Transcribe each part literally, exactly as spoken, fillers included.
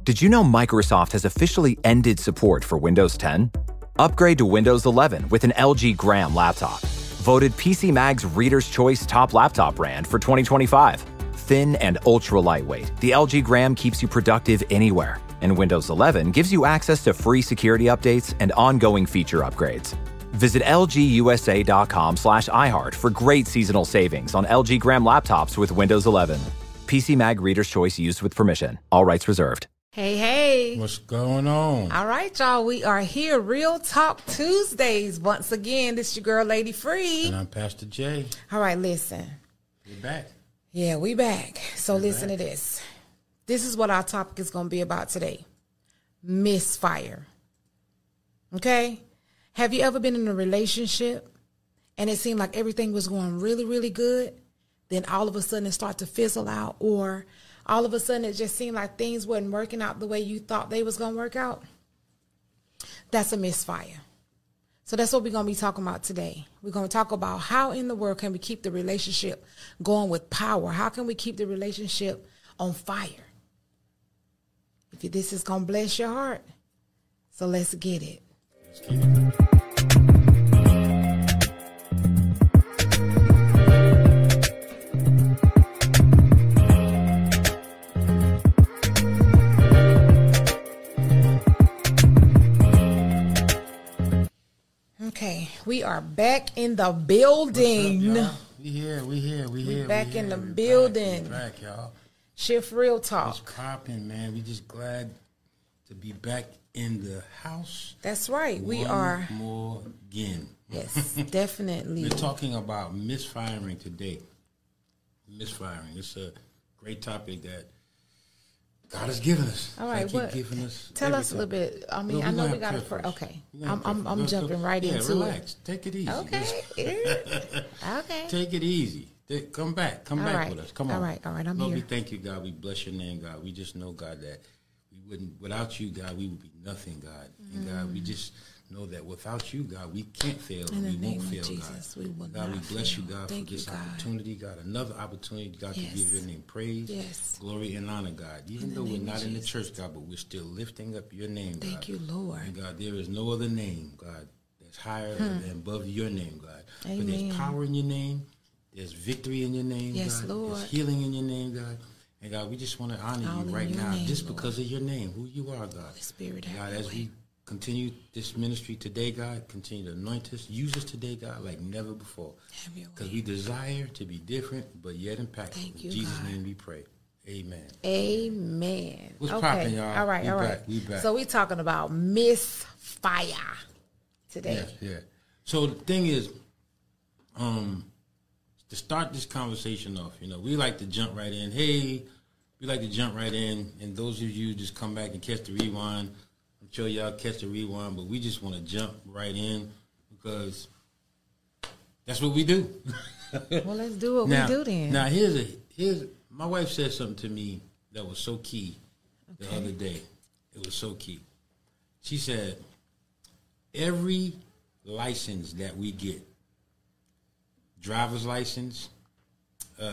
Did you know Microsoft has officially ended support for Windows ten? Upgrade to Windows eleven with an L G Gram laptop. Voted P C Mag's Reader's Choice Top Laptop Brand for twenty twenty-five. Thin and ultra lightweight, the L G Gram keeps you productive anywhere. And Windows eleven gives you access to free security updates and ongoing feature upgrades. Visit lgusa.com slash iHeart for great seasonal savings on L G Gram laptops with Windows eleven. P C Mag Reader's Choice used with permission. All rights reserved. Hey, hey. What's going on? All right, y'all. We are here. Real Talk Tuesdays. Once again, this is your girl, Lady Free. And I'm Pastor J. All right, listen. We're back. Yeah, we back. So We're listen back. to this. This is what our topic is going to be about today. Misfire. Okay? Have you ever been in a relationship and it seemed like everything was going really, really good? Then all of a sudden it started to fizzle out, or all of a sudden it just seemed like things wasn't working out the way you thought they was going to work out? That's a misfire. So that's what we're going to be talking about today. We're going to talk about how in the world can we keep the relationship going with power? How can we keep the relationship on fire? If this is going to bless your heart, so let's get it. Let's get it. Okay, we are back in the building. What's up, y'all? We here, we here, we here. We back we in here, the we building. Back, we back, y'all. Shift Real It's Talk. popping, man. We just glad to be back in the house. That's right. We One are. more again. Yes, definitely. We're talking about misfiring today. Misfiring. It's a great topic that God has given us. All right, Keep what? giving us Tell us a everything. little bit. I mean, No, I we know gonna we got have to. For, preface. okay, We gonna I'm have I'm, I'm preface. jumping right yeah, into relax. Take it easy. it. Okay. Okay. Take it easy. Take- Come back. Come All back right. with us. Come on. All right. All right. I'm Lord, here. we thank you, God. We bless your name, God. We just know, God, that we wouldn't, without you, God, we would be nothing, God. And God, we just know that without you, God, we can't fail. In the we name won't of fail, Jesus, God. we will God, not we bless fail. you, God, Thank for this you, God. opportunity, God. Another opportunity, God, Yes. to give your name praise, Yes. glory, and honor, God. Even the though we're name of not in the Jesus. church, God, but we're still lifting up your name, God. Thank you, Lord. And God, there is no other name, God, that's higher and above your name, God. But Amen. there's power in your name. There's victory in your name, Yes, God. Lord. There's healing in your name, God. And God, we just want to honor All in you right your now, name, just Lord. because of your name, who you are, God. Holy Spirit, have God, your as way. we continue this ministry today, God, continue to anoint us, use us today, God, like never before. Have your Because way. we desire to be different, but yet impactful. Thank In you, Jesus' God. name we pray. Amen. Amen. What's okay. poppin', y'all? All right. We all right. back, we back. So we talking about misfire today. Yeah, yeah. So the thing is, um, to start this conversation off, you know, we like to jump right in. Hey, we like to jump right in, and those of you just come back and catch the rewind. I'm sure y'all catch the rewind, but we just want to jump right in because that's what we do. Well, let's do what now, we do then. Now, here's a here's my wife said something to me that was so key the Okay. other day. It was so key. She said, every license that we get, driver's license, uh,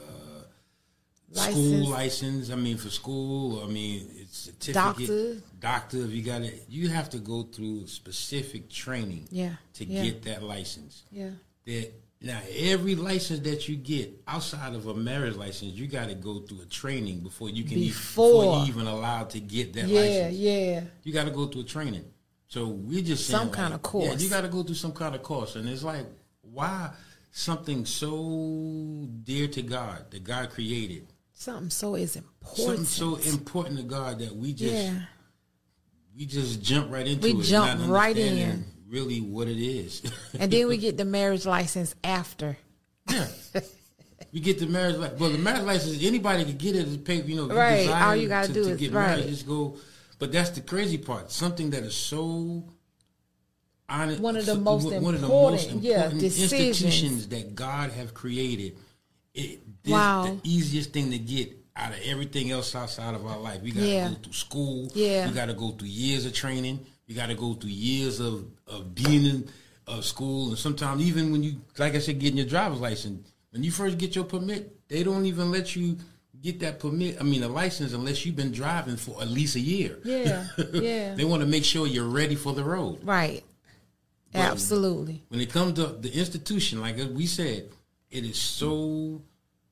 License. school license, I mean, for school, I mean, it's certificate. Doctor. Doctor, if you got it, you have to go through specific training Yeah, to yeah. get that license. Yeah. That now every license that you get outside of a marriage license, you got to go through a training before you can even, Before. before you even allowed to get that Yeah. license. Yeah. You got to go through a training. So we just saying, Some like, kind of course. Yeah, you got to go through some kind of course, and it's like, why something so dear to God that God created, Something so is important. something so important to God that we just Yeah. we just jump right into We it, jump not right understanding in. really what it is. And then we get the marriage license after. Yeah. You get the marriage license. Well, the marriage license, anybody can get it as a paper. You know, if you Right. desire All you gotta to, do to is- get right. married, just go. But that's the crazy part. Something that is so honest, One of the so- most one of the important, most yeah, important decisions. institutions that God have created. It, this Wow. the easiest thing to get out of everything else outside of our life. We got to Yeah. go through school. Yeah. We got to go through years of training. We got to go through years of, of being in of school. And sometimes even when you, like I said, getting your driver's license, when you first get your permit, they don't even let you get that permit, I mean, a license, unless you've been driving for at least a year. Yeah, yeah. They want to make sure you're ready for the road. Right. But absolutely. When it comes to the institution, like we said, it is so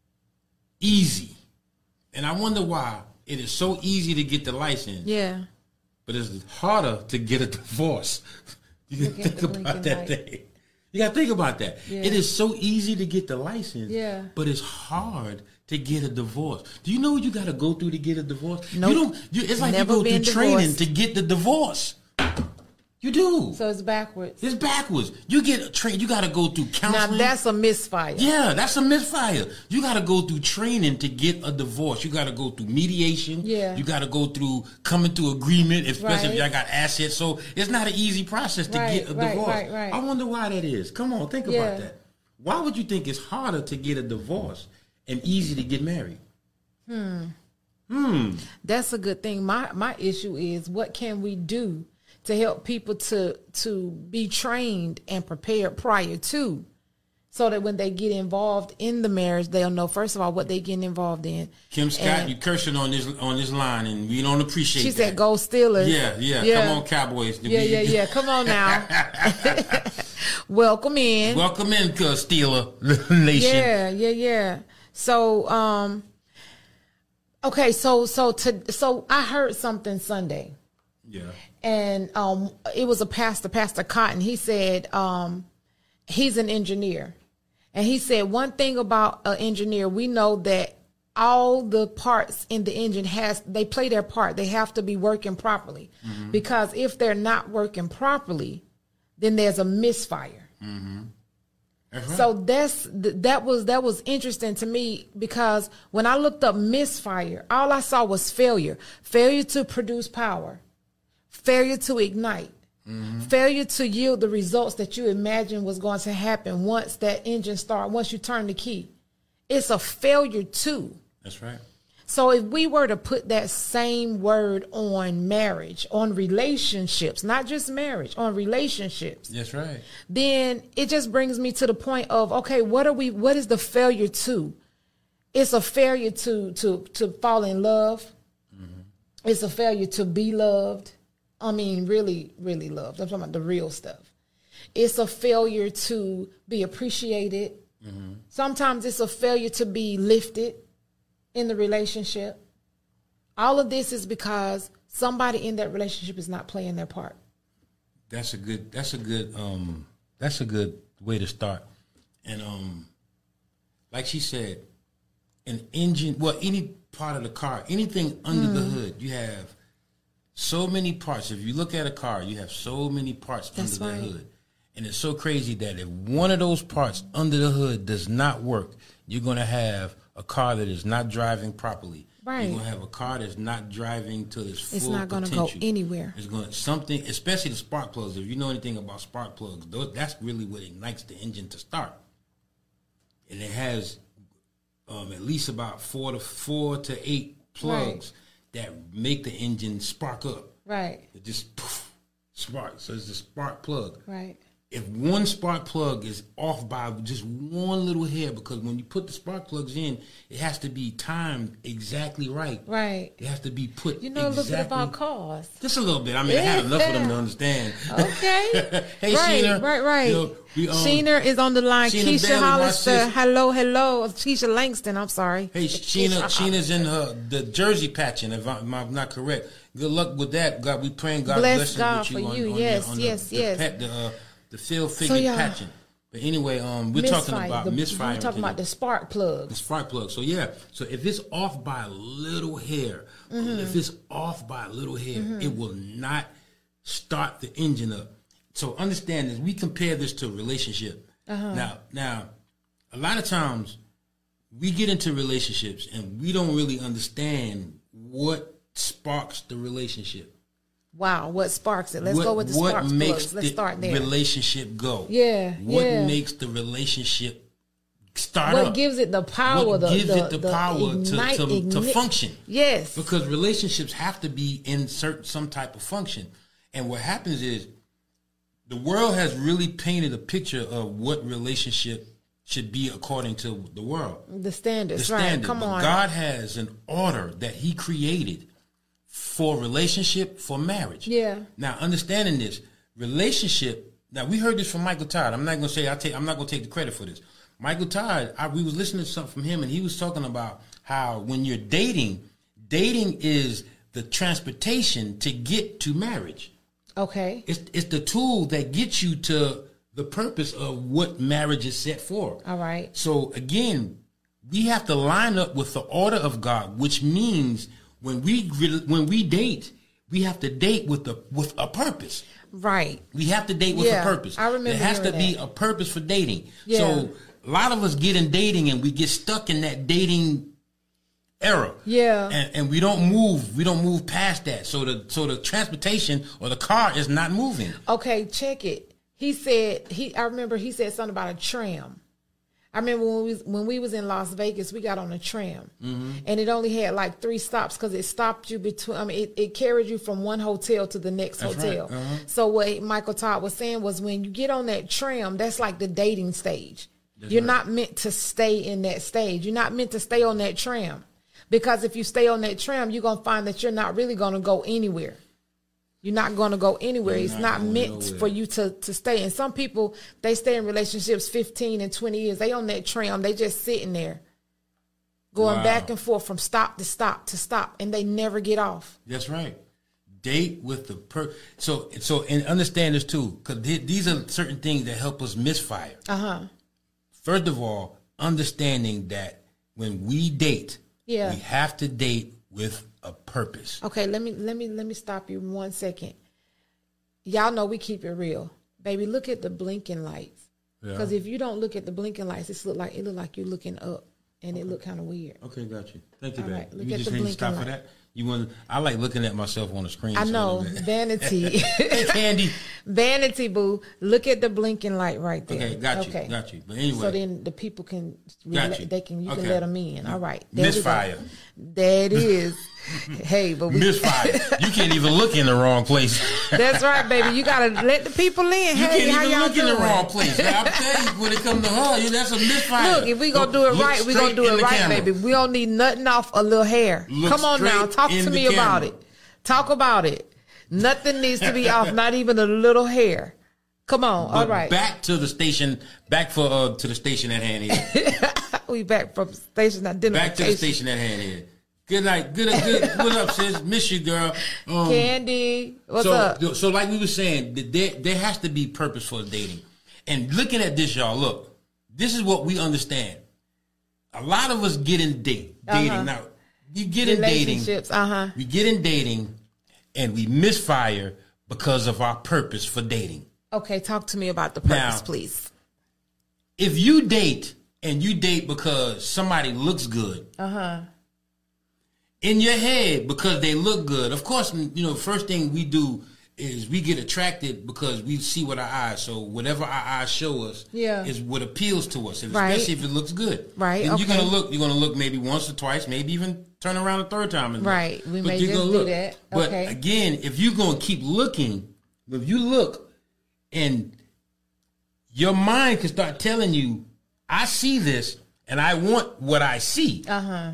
easy. And I wonder why it is so easy to get the license. Yeah. But it's harder to get a divorce. You can think about that thing. You got to think about that. Yeah. It is so easy to get the license, yeah. but it's hard to get a divorce. Do you know what you got to go through to get a divorce? Nope. You don't. You, it's like Never you go through divorced. training to get the divorce. You do. So it's backwards. It's backwards. You get trained. You got to go through counseling. Now that's a misfire. Yeah, that's a misfire. You got to go through training to get a divorce. You got to go through mediation. Yeah. You got to go through coming to agreement, especially right. if y'all got assets. So it's not an easy process to right, get a right, divorce. Right, right. I wonder why that is. Come on, think yeah. about that. Why would you think it's harder to get a divorce and easy to get married? Hmm. Hmm. That's a good thing. My my issue is, what can we do to help people to to be trained and prepared prior to, so that when they get involved in the marriage, they'll know, first of all, what they getting involved in. Kim Scott, and you cursing on this on this line, and we don't appreciate she that. She said, "Go Steelers." Yeah, yeah, yeah. Come on, Cowboys. Yeah, yeah, yeah. Come on now. Welcome in. Welcome in, Steeler Nation. Yeah, yeah, yeah. So, um, okay, so so to so I heard something Sunday. Yeah. And um, it was a pastor, Pastor Cotton. He said um, he's an engineer. And he said one thing about an engineer, we know that all the parts in the engine has, they play their part. They have to be working properly. Mm-hmm. Because if they're not working properly, then there's a misfire. Mm-hmm. That's right. So that's that was that was interesting to me, because when I looked up misfire, all I saw was failure. Failure to produce power. Failure to ignite, mm-hmm. failure to yield the results that you imagined was going to happen once that engine started, once you turn the key. It's a failure too. That's right. So if we were to put that same word on marriage, on relationships, not just marriage, on relationships. That's right. Then it just brings me to the point of, okay, what are we, what is the failure to? It's a failure to, to, to fall in love. Mm-hmm. It's a failure to be loved. I mean, really, really loved. I'm talking about the real stuff. It's a failure to be appreciated. Mm-hmm. Sometimes it's a failure to be lifted in the relationship. All of this is because somebody in that relationship is not playing their part. That's a good, that's a good, um, that's a good way to start. And um, like she said, an engine, well, any part of the car, anything under mm. the hood, you have so many parts. If you look at a car, you have so many parts That's under right. the hood. And it's so crazy that if one of those parts under the hood does not work, you're going to have a car that is not driving properly. Right. You're going to have a car that's not driving to its full It's not going to potential. go anywhere. It's going to, something, especially the spark plugs. If you know anything about spark plugs, those, that's really what ignites the engine to start. And it has um, at least about four to four to eight plugs. Right. That make the engine spark up. Right. It just poof, sparks. So it's the spark plug. Right. If one spark plug is off by just one little hair, because when you put the spark plugs in, it has to be timed exactly right. Right. It has to be put You know exactly, a little bit about cars. Just a little bit. I mean, yeah. I had enough of them to understand. Okay. Hey, right, Sheena. Right, right, you know, we, um, Sheena is on the line. Sheena Keisha Bailey, Hollister. Hello, hello. Keisha Langston, I'm sorry. Hey, Sheena, Sheena's in her the jersey patching, if I'm not correct. Good luck with that. God, we praying God bless blessings God with you for on, you. on yes, the, on yes, the, yes. The, pet, the, uh, the field figure so, yeah. patching. But anyway, um, we're misfire, talking about the, misfire. We're talking about the spark plugs. The spark plug. So yeah. So if it's off by a little hair, mm-hmm. if it's off by a little hair, mm-hmm. it will not start the engine up. So understand this. We compare this to a relationship. Uh-huh. Now, now, a lot of times we get into relationships and we don't really understand what sparks the relationship. Wow, what sparks it? Let's what, go with the spark what makes plugs. Let's the start there. Relationship go. Yeah, What yeah. makes the relationship start what up? gives it the power? What the, gives the, it the, the power ignite, to, to, igni- to function? Yes. Because relationships have to be in certain some type of function. And what happens is the world has really painted a picture of what relationship should be according to the world. The standards, the right. standard. Come but on. God has an order that he created for relationship, for marriage. Yeah. Now, understanding this, relationship, now we heard this from Michael Todd. I'm not going to say, I take, I'm not going to take the credit for this. Michael Todd, I, we was listening to something from him, and he was talking about how when you're dating, dating is the transportation to get to marriage. Okay. It's it's the tool that gets you to the purpose of what marriage is set for. All right. So again, we have to line up with the order of God, which means when we when we date, we have to date with the with a purpose. Right. We have to date with Yeah, a purpose. I remember There has to hearing be that. a purpose for dating. Yeah. So a lot of us get in dating and we get stuck in that dating era. Yeah. And, and we don't move. We don't move past that. So the so the transportation or the car is not moving. Okay, check it. He said he. I remember he said something about a tram. I remember when we was, when we was in Las Vegas, we got on a tram, mm-hmm. and it only had like three stops because it stopped you between. I mean, it, it carried you from one hotel to the next That's hotel. right. Uh-huh. So what Michael Todd was saying was, when you get on that tram, that's like the dating stage. That's You're right. not meant to stay in that stage. You're not meant to stay on that tram, because if you stay on that tram, you're gonna find that you're not really gonna go anywhere. You're not going to go anywhere. You're it's not not going meant nowhere. for you to, to stay. And some people, they stay in relationships fifteen and twenty years. They on that tram. They just sitting there going Wow. back and forth from stop to stop to stop, and they never get off. That's right. Date with the per. So so and understand this too, because these are certain things that help us misfire. Uh-huh. First of all, understanding that when we date, Yeah. we have to date with a purpose. Okay, let me let me let me stop you one second. Y'all know we keep it real. Baby, look at the blinking lights. Yeah. Because if you don't look at the blinking lights, it's look like it look like you're looking up, and it look kind of weird. Okay, got you. Thank you, All babe. right, look you at just the need to stop blinking for light. that. You want? I like looking at myself on the screen. I so know, that- vanity. Hey, Candy. Vanity, boo. Look at the blinking light right there. Okay, got you, got you. But anyway. So then the people can, Got rela- you. they can, you Okay. can let them in. All right. There we go. Misfire. There it is. Hey, but we, Misfire. You can't even look in the wrong place. that's right, baby. You got to let the people in. You Hey, can't how even y'all look doing? in the wrong place. Now, I'm telling you, when it comes to her, you- that's a misfire. Look, if we gonna do it Look right, we gonna straight do in it the right, camera. baby. We don't need nothing off a little hair. Look Come on now, straight talk in to the me about camera. it. Talk about it. Nothing needs to be off, not even a little hair. Come on, But all right. back to the station, back for uh, to the station at hand here. We back from station identification. Back to the station at hand here. Good night. Good, good. What up, sis? Miss you, girl. Um, Candy, what's so, up? So, like we were saying, th- there there has to be purpose for dating. And looking at this, y'all, look, this is what we understand. A lot of us get in date dating Uh-huh. now. We get in dating. Relationships, uh huh. We get in dating, and we misfire because of our purpose for dating. Okay, talk to me about the purpose, Now- please. If you date and you date because somebody looks good, Uh huh. in your head because they look good. Of course, you know, first thing we do is we get attracted because we see with our eyes. So whatever our eyes show us Yeah. is what appeals to us, and Right. especially if it looks good. Right, Then you're okay. gonna look. You're gonna look maybe once or twice, maybe even turn around a third time. And look. Right. We But may you're just gonna do look. that. But Okay. again, if you're gonna keep looking, if you look, and your mind can start telling you, "I see this, and I want what I see." Uh huh.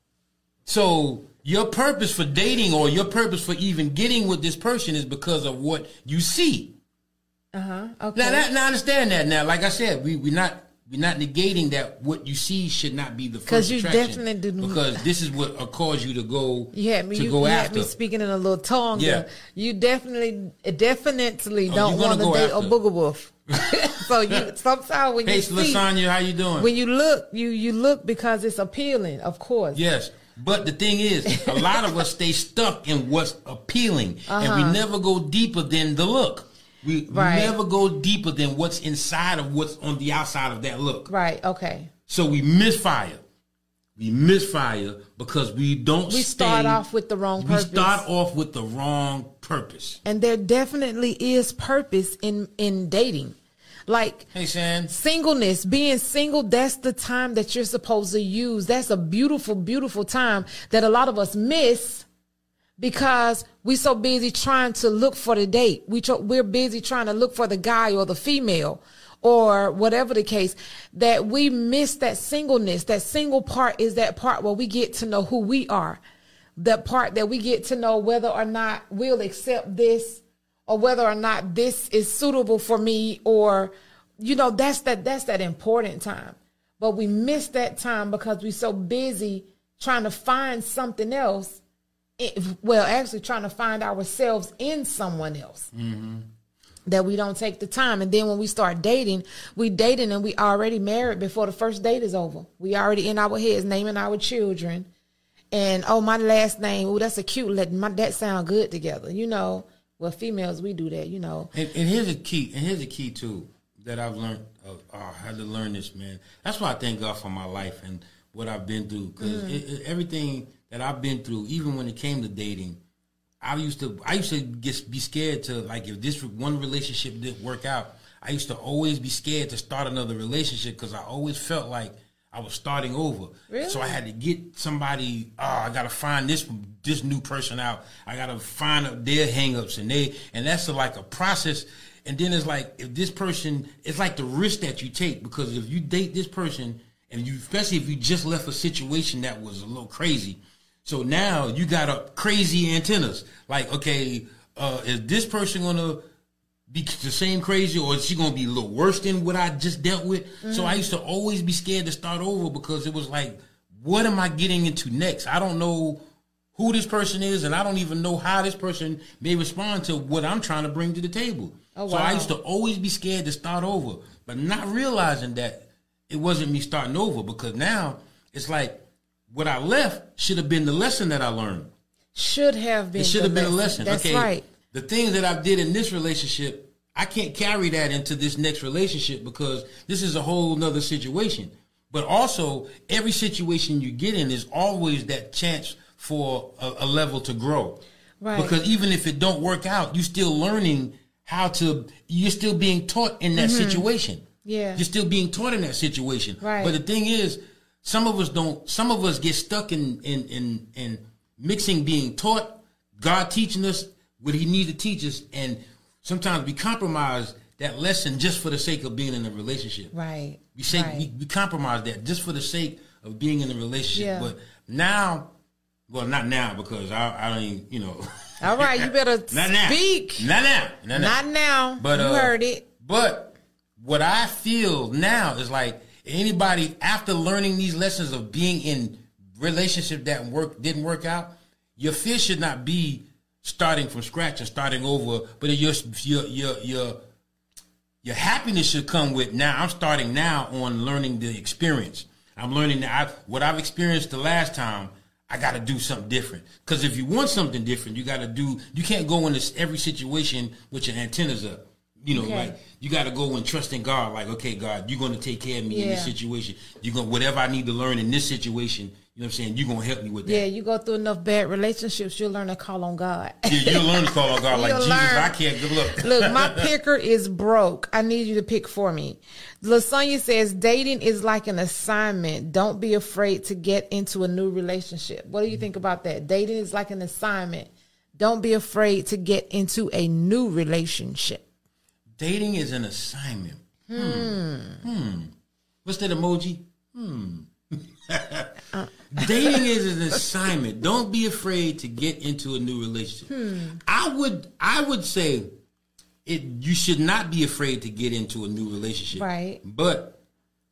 So your purpose for dating or your purpose for even getting with this person is because of what you see. Uh huh. Okay. Now, that, now understand that. Now, like I said, we we not we're not negating that what you see should not be the first 'Cause you attraction. definitely didn't- Because this is what uh, caused you to go You had me. to You, go you after. had me speaking in a little tongue. Yeah. there. You definitely, definitely Oh, don't you're gonna want to go date a after. booger wolf. So you sometimes when Hey, you see, Lasagna, how you doing? when you look, you you look because it's appealing, of course. Yes. But the thing is, a lot of us stay stuck in what's appealing, and Uh-huh. we never go deeper than the look. We, Right. we never go deeper than what's inside of what's on the outside of that look. Right. Okay. So we misfire. We misfire because we don't We stay, start off with the wrong We purpose. start off with the wrong purpose. And there definitely is purpose in in dating. Like Hey, Shan. singleness, being single, that's the time that you're supposed to use. That's a beautiful, beautiful time that a lot of us miss because we so busy trying to look for the date. We tr- we're busy trying to look for the guy or the female, or whatever the case, that we miss that singleness. That single part is that part where we get to know who we are. The part that we get to know whether or not we'll accept this, or whether or not this is suitable for me, or, you know, that's that, that's that important time. But we miss that time because we're so busy trying to find something else. It, well, actually trying to find ourselves in someone else. Mm-hmm. That we don't take the time. And then when we start dating, we dating and we already married before the first date is over. We already in our heads naming our children. And, oh, my last name, oh, that's a cute, let my, that sound good together. You know, well, females, we do that, you know. And, and here's a key, and here's a key, too, that I've learned. Uh, I had to learn this, man. That's why I thank God for my life and what I've been through. Because mm. everything that I've been through, even when it came to dating, I used to I used to get be scared to, like, if this one relationship didn't work out, I used to always be scared to start another relationship because I always felt like I was starting over. Really? So I had to get somebody, oh, I got to find this this new person out. I got to find out their hangups, and they and that's a, like a process. And then it's like, if this person, it's like the risk that you take, because if you date this person, and you, especially if you just left a situation that was a little crazy, so now you got a crazy antennas. Like, okay, uh, is this person gonna be the same crazy, or is she gonna be a little worse than what I just dealt with? Mm-hmm. So I used to always be scared to start over because it was like, what am I getting into next? I don't know who this person is, and I don't even know how this person may respond to what I'm trying to bring to the table. Oh, wow. So I used to always be scared to start over, but not realizing that it wasn't me starting over, because now it's like what I left should have been the lesson that I learned. Should have been. It should have been a lesson. That's okay, right. The things that I did in this relationship, I can't carry that into this next relationship because this is a whole nother situation. But also, every situation you get in is always that chance for a, a level to grow. Right. Because even if it don't work out, you're still learning how to, you're still being taught in that mm-hmm. situation. Yeah. You're still being taught in that situation. Right. But the thing is, some of us don't, some of us get stuck in, in, in, in mixing being taught, God teaching us what he needs to teach us, and sometimes we compromise that lesson just for the sake of being in a relationship. Right. We say right. we, we compromise that just for the sake of being in a relationship. Yeah. But now, well, not now, because I, I don't even, you know. All right, you better not now. speak. Not now. Not now. Not now. But, you uh, heard it. But what I feel now is like, anybody after learning these lessons of being in relationship that work didn't work out, your fear should not be starting from scratch and starting over, but your your your your your happiness should come with, now I'm starting now on learning the experience. I'm learning that I, what I've experienced the last time, I got to do something different. Because if you want something different, you got to do. You can't go into every situation with your antennas up. You know, okay. like you got to go and trust in God. Like, okay, God, you're going to take care of me yeah. in this situation. You're going whatever I need to learn in this situation. You know what I'm saying? You're going to help me with that. Yeah, you go through enough bad relationships, you'll learn to call on God. Yeah, you'll learn to call on God. Like, Jesus, learn. I can't. Good luck. Look, my picker is broke. I need you to pick for me. LaSonia says, dating is like an assignment. Don't be afraid to get into a new relationship. What do you think about that? Dating is like an assignment. Don't be afraid to get into a new relationship. Dating is an assignment. Hmm. Hmm. What's that emoji? Hmm. uh, Dating is an assignment. Don't be afraid to get into a new relationship. Hmm. I would I would say it you should not be afraid to get into a new relationship. Right. But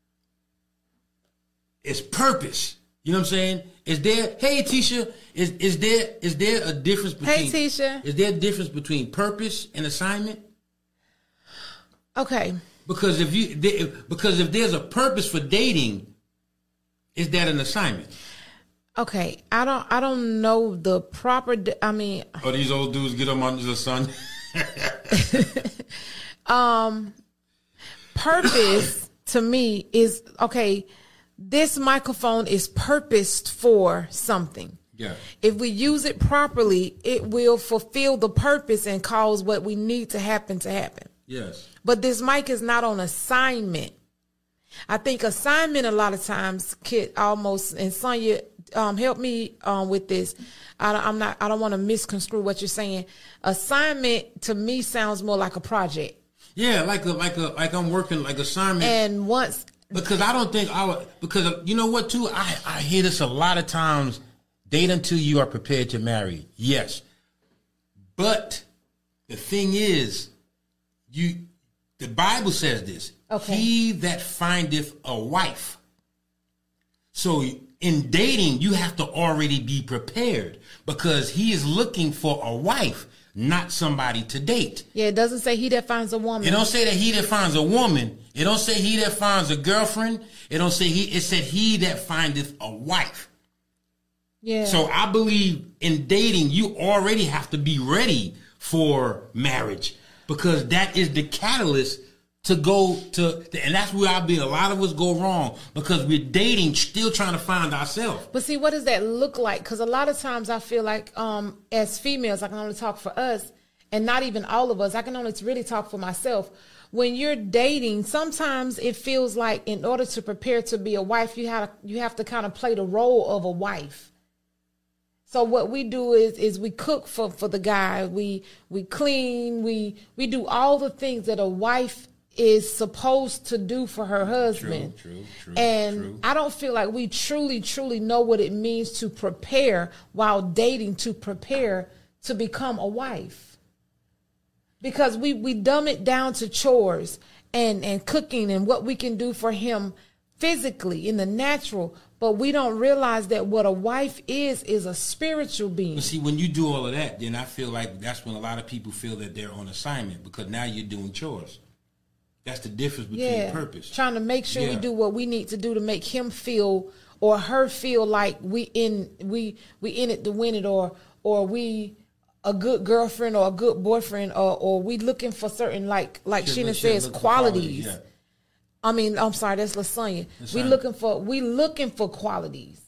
it's purpose. You know what I'm saying? Is there hey Tisha, is is there is there a difference between Hey Tisha. Is there a difference between purpose and assignment? Okay. Because if you because if there's a purpose for dating, is that an assignment? Okay, I don't I don't know the proper. I mean, oh, these old dudes get them under the sun. um, purpose to me is okay. This microphone is purposed for something. Yeah. If we use it properly, it will fulfill the purpose and cause what we need to happen to happen. Yes. But this mic is not on assignment. I think assignment a lot of times could almost, and Sonia, um, help me um, with this. I, I'm not. I don't want to misconstrue what you're saying. Assignment to me sounds more like a project. Yeah, like a like a like I'm working like assignment. And once because I don't think I would because you know what too I I hear this a lot of times. Date until you are prepared to marry. Yes, but the thing is, you the Bible says this. Okay. He that findeth a wife. So in dating, you have to already be prepared because he is looking for a wife, not somebody to date. Yeah, it doesn't say he that finds a woman. It don't say that he that finds a woman. It don't say he that finds a girlfriend. It don't say he. It said he that findeth a wife. Yeah. So I believe in dating, you already have to be ready for marriage because that is the catalyst to go to, and that's where I believe a lot of us go wrong because we're dating, still trying to find ourselves. But see, what does that look like? Because a lot of times I feel like um, as females, I can only talk for us and not even all of us. I can only really talk for myself. When you're dating, sometimes it feels like in order to prepare to be a wife, you have, you have to kind of play the role of a wife. So what we do is is we cook for, for the guy, we we clean, we we do all the things that a wife is supposed to do for her husband. True, true, true, and true. I don't feel like we truly, truly know what it means to prepare while dating, to prepare to become a wife. Because we, we dumb it down to chores and, and cooking and what we can do for him physically in the natural. But we don't realize that what a wife is, is a spiritual being. But see, when you do all of that, then I feel like that's when a lot of people feel that they're on assignment because now you're doing chores. That's the difference between Yeah, purpose. trying to make sure Yeah. we do what we need to do to make him feel or her feel like we in we we in it to win it, or or we a good girlfriend or a good boyfriend, or or we looking for certain like like Should- Sheena should says look for qualities. qualities, yeah. I mean, I'm sorry, that's Lasagna. We Lasagna. looking for we looking for qualities.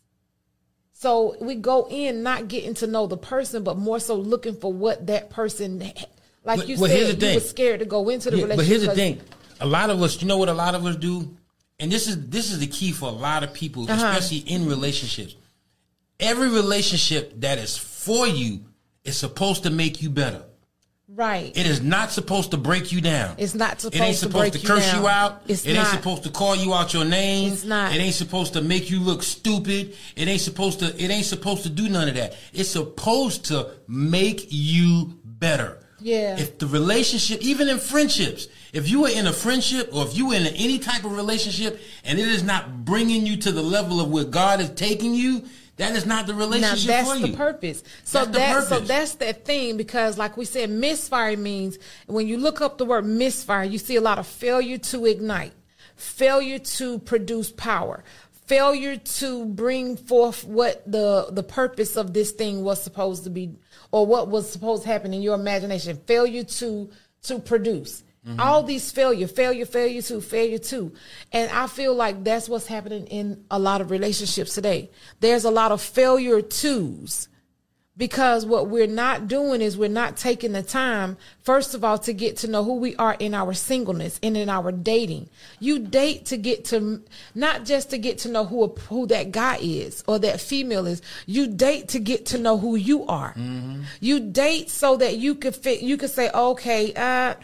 So we go in not getting to know the person, but more so looking for what that person, like But- you but here's said, the you were thing. scared to go into the Yeah, relationship. but here's the 'cause- thing: a lot of us, you know what a lot of us do, and this is this is the key for a lot of people, Uh-huh. especially in relationships. Every relationship that is for you is supposed to make you better. Right. It is not supposed to break you down. It's not supposed It ain't to supposed break to you curse down. you out. It's it not. ain't supposed to call you out your name. It's not. It ain't supposed to make you look stupid. It ain't supposed to. It ain't supposed to do none of that. It's supposed to make you better. Yeah. If the relationship, even in friendships, if you are in a friendship or if you are in any type of relationship and it is not bringing you to the level of where God is taking you, that is not the Now relationship that's for the you. purpose. So That's the that so purpose. that's that thing, because like we said, misfire means when you look up the word misfire, you see a lot of failure to ignite, failure to produce power, failure to bring forth what the the purpose of this thing was supposed to be, or what was supposed to happen in your imagination, failure to to produce. Mm-hmm. All these failure, failure, failure to, failure to. And I feel like that's what's happening in a lot of relationships today. There's a lot of failure twos, because what we're not doing is we're not taking the time, first of all, to get to know who we are in our singleness and in our dating. You date to get to, not just to get to know who who that guy is or that female is. You date to get to know who you are. Mm-hmm. You date so that you could fit, you could say, okay, uh,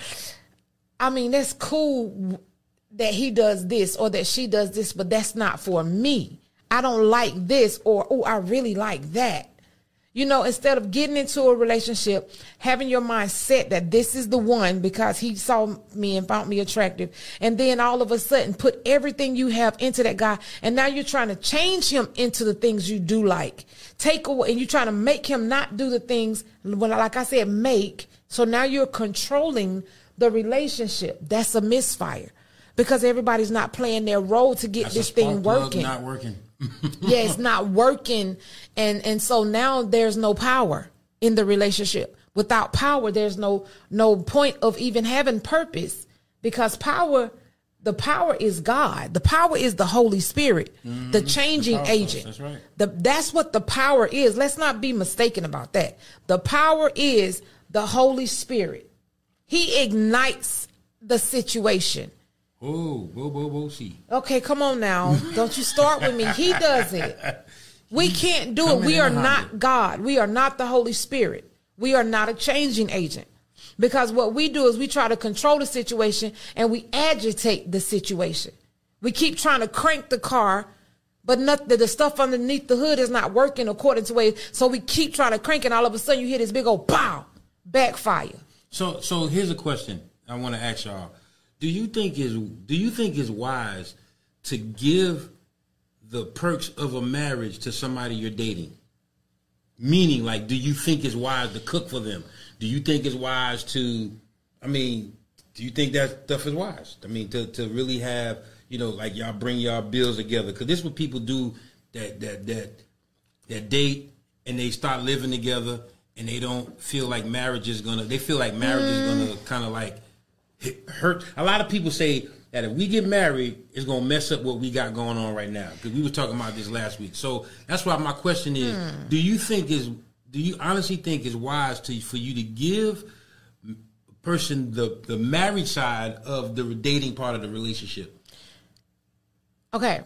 I mean, that's cool that he does this or that she does this, but that's not for me. I don't like this, or, oh, I really like that. You know, instead of getting into a relationship, having your mind set that this is the one because he saw me and found me attractive, and then all of a sudden put everything you have into that guy, and now you're trying to change him into the things you do like. Take away, and you're trying to make him not do the things, when, like I said, make. So now you're controlling the relationship. That's a misfire, because everybody's not playing their role to get That's this a spark thing plug working. Not working. Yeah, it's not working. And and so now there's no power in the relationship. Without power, there's no no point of even having purpose, because power, the power is God. The power is the Holy Spirit, mm-hmm. the changing the agent. That's right. The, that's what the power is. Let's not be mistaken about that. The power is the Holy Spirit. He ignites the situation. Oh, whoa, whoa, whoa, see. Okay, come on now. Don't you start with me. He does it. We can't do it. Coming We in are a not Honda. God. We are not the Holy Spirit. We are not a changing agent. Because what we do is we try to control the situation and we agitate the situation. We keep trying to crank the car, but not, the, the stuff underneath the hood is not working according to way. So we keep trying to crank, and all of a sudden you hear this big old pow, backfire. So, so here's a question I want to ask y'all: Do you think is do you think it's wise to give the perks of a marriage to somebody you're dating? Meaning, like, do you think it's wise to cook for them? Do you think it's wise to, I mean, do you think that stuff is wise? I mean, to, to really have, you know, like y'all bring y'all bills together. Because this is what people do that, that, that, that date and they start living together and they don't feel like marriage is going to, they feel like marriage mm. is going to kind of like hurt. A lot of people say that if we get married, it's going to mess up what we got going on right now. Because we were talking about this last week. So that's why my question is, mm. do you think is, do you honestly think it's wise to for you to give a person the, the married side of the dating part of the relationship? Okay.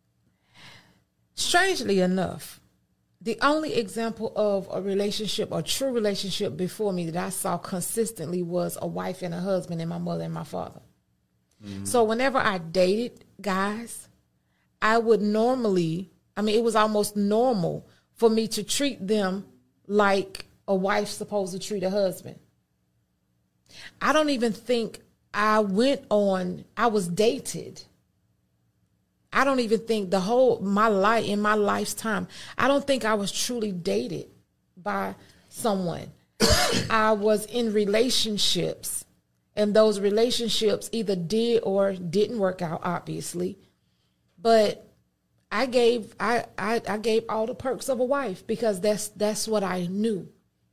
Strangely enough, the only example of a relationship, a true relationship before me that I saw consistently was a wife and a husband and my mother and my father. Mm-hmm. So whenever I dated guys, I would normally, I mean, it was almost normal for me to treat them like a wife's supposed to treat a husband. I don't even think I went on, I was dated. I don't even think the whole, my life, in my lifetime, I don't think I was truly dated by someone. I was in relationships, and those relationships either did or didn't work out, obviously. But I gave I, I, I gave all the perks of a wife because that's that's what I knew.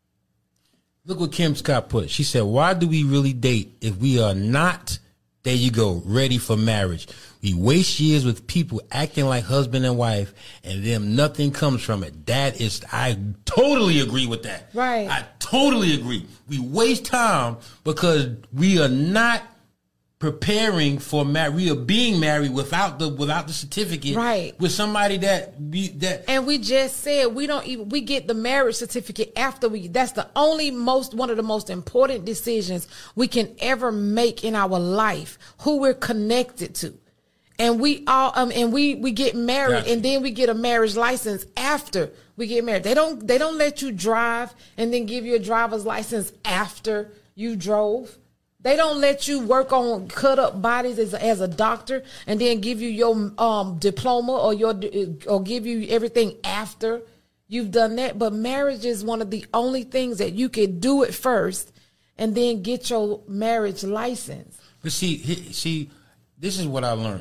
Look what Kim Scott put. She said, why do we really date if we are not, there you go, ready for marriage? We waste years with people acting like husband and wife, and then nothing comes from it. That is, I totally agree with that. Right. I totally agree. We waste time because we are not preparing for marriage. We are being married without the without the certificate. Right. With somebody that be that. And we just said we don't even we get the marriage certificate after we. That's the only most one of the most important decisions we can ever make in our life. Who we're connected to. And we all um and we we get married gotcha. And then we get a marriage license after we get married. They don't they don't let you drive and then give you a driver's license after you drove. They don't let you work on cut up bodies as a, as a doctor and then give you your um diploma or your or give you everything after you've done that. But marriage is one of the only things that you can do it first and then get your marriage license. But see, see, this is what I learned.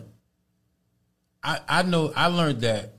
I, I know I learned that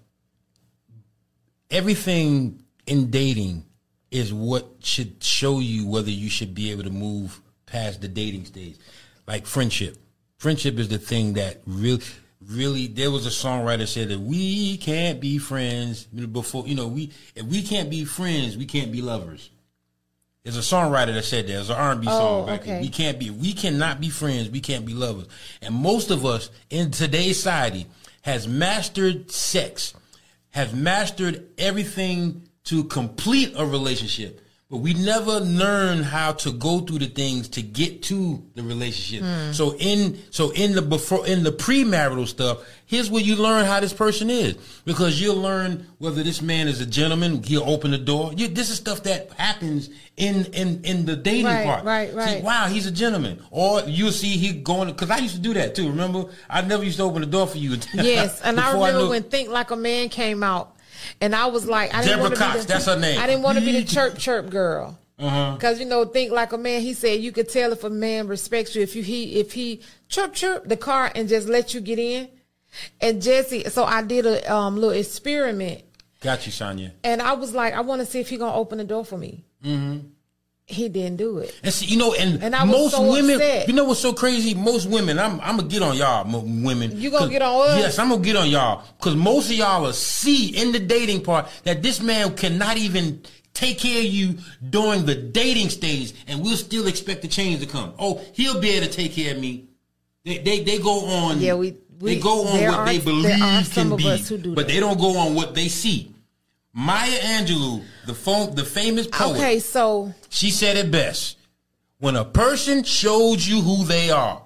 everything in dating is what should show you whether you should be able to move past the dating stage. Like friendship. Friendship is the thing that really, really, there was a songwriter said that we can't be friends before, you know, we, if we can't be friends, we can't be lovers. There's a songwriter that said that. There's an R and B oh, song back okay. then. We can't be, we cannot be friends, we can't be lovers. And most of us in today's society has mastered sex, have mastered everything to complete a relationship. But we never learn how to go through the things to get to the relationship. Mm. So in so in the before in the premarital stuff, here's where you learn how this person is, because you'll learn whether this man is a gentleman. He'll open the door. You, this is stuff that happens in in in the dating right, part. Right, right, see, wow, he's a gentleman. Or you'll see he going, because I used to do that too. Remember, I never used to open the door for you. Yes, and I remember I when Think Like a Man came out. And I was like, I didn't Deborah want to Cox, be the, that's her name. I didn't want to be the chirp chirp girl, because uh-huh. you know, Think Like a Man. He said you could tell if a man respects you if you he if he chirp chirp the car and just let you get in. And Jesse, so I did a um, little experiment. Got you, Sonya. And I was like, I want to see if he gonna open the door for me. Mm-hmm. He didn't do it. And see, you know, and, and I was most so women, upset. You know what's so crazy? Most women, I'm, I'm gonna get on y'all, women. You gonna get on us? Yes, I'm gonna get on y'all, because most of y'all will see in the dating part that this man cannot even take care of you during the dating stage, and we'll still expect the change to come. Oh, he'll be able to take care of me. They, they, they go on. Yeah, we, we they go on what are, they believe can be, but that. They don't go on what they see. Maya Angelou, the phone, the famous poet. Okay, so she said it best. When a person shows you who they are,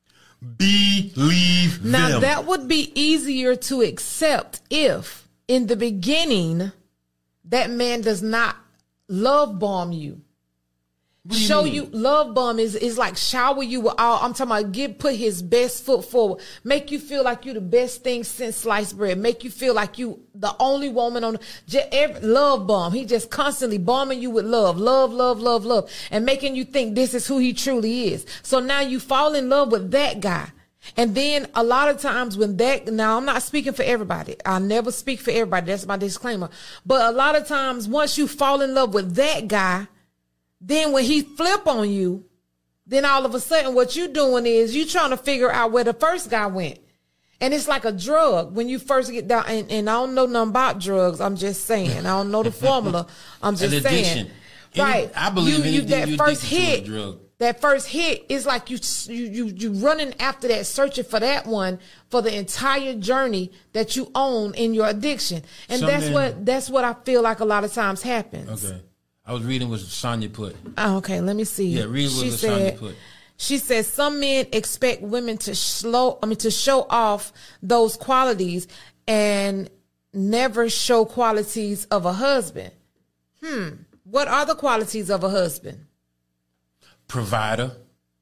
believe now, them. Now, that would be easier to accept if, in the beginning, that man does not love bomb you. What do you Show mean? you love bomb is is like shower you with all. I'm talking about give put his best foot forward, make you feel like you the best thing since sliced bread, make you feel like you the only woman on just every, love bomb. He just constantly bombing you with love, love, love, love, love, and making you think this is who he truly is. So now you fall in love with that guy. And then a lot of times when that, now I'm not speaking for everybody. I never speak for everybody. That's my disclaimer. But a lot of times once you fall in love with that guy, then when he flip on you, then all of a sudden what you doing is you trying to figure out where the first guy went. And it's like a drug when you first get down. And, and I don't know nothing about drugs. I'm just saying. I don't know the formula. I'm just An saying. addiction. Right. Any, I believe you, you, anything that you're first addicted to is a hit, drug. That first hit is like you, you, you, you running after that, searching for that one for the entire journey that you own in your addiction. And Some that's men- what, that's what I feel like a lot of times happens. Okay. I was reading what Sonya put. Oh, okay, let me see. Yeah, read what she Lasagna said, put. She said some men expect women to slow, I mean, to show off those qualities and never show qualities of a husband. Hmm. What are the qualities of a husband? Provider.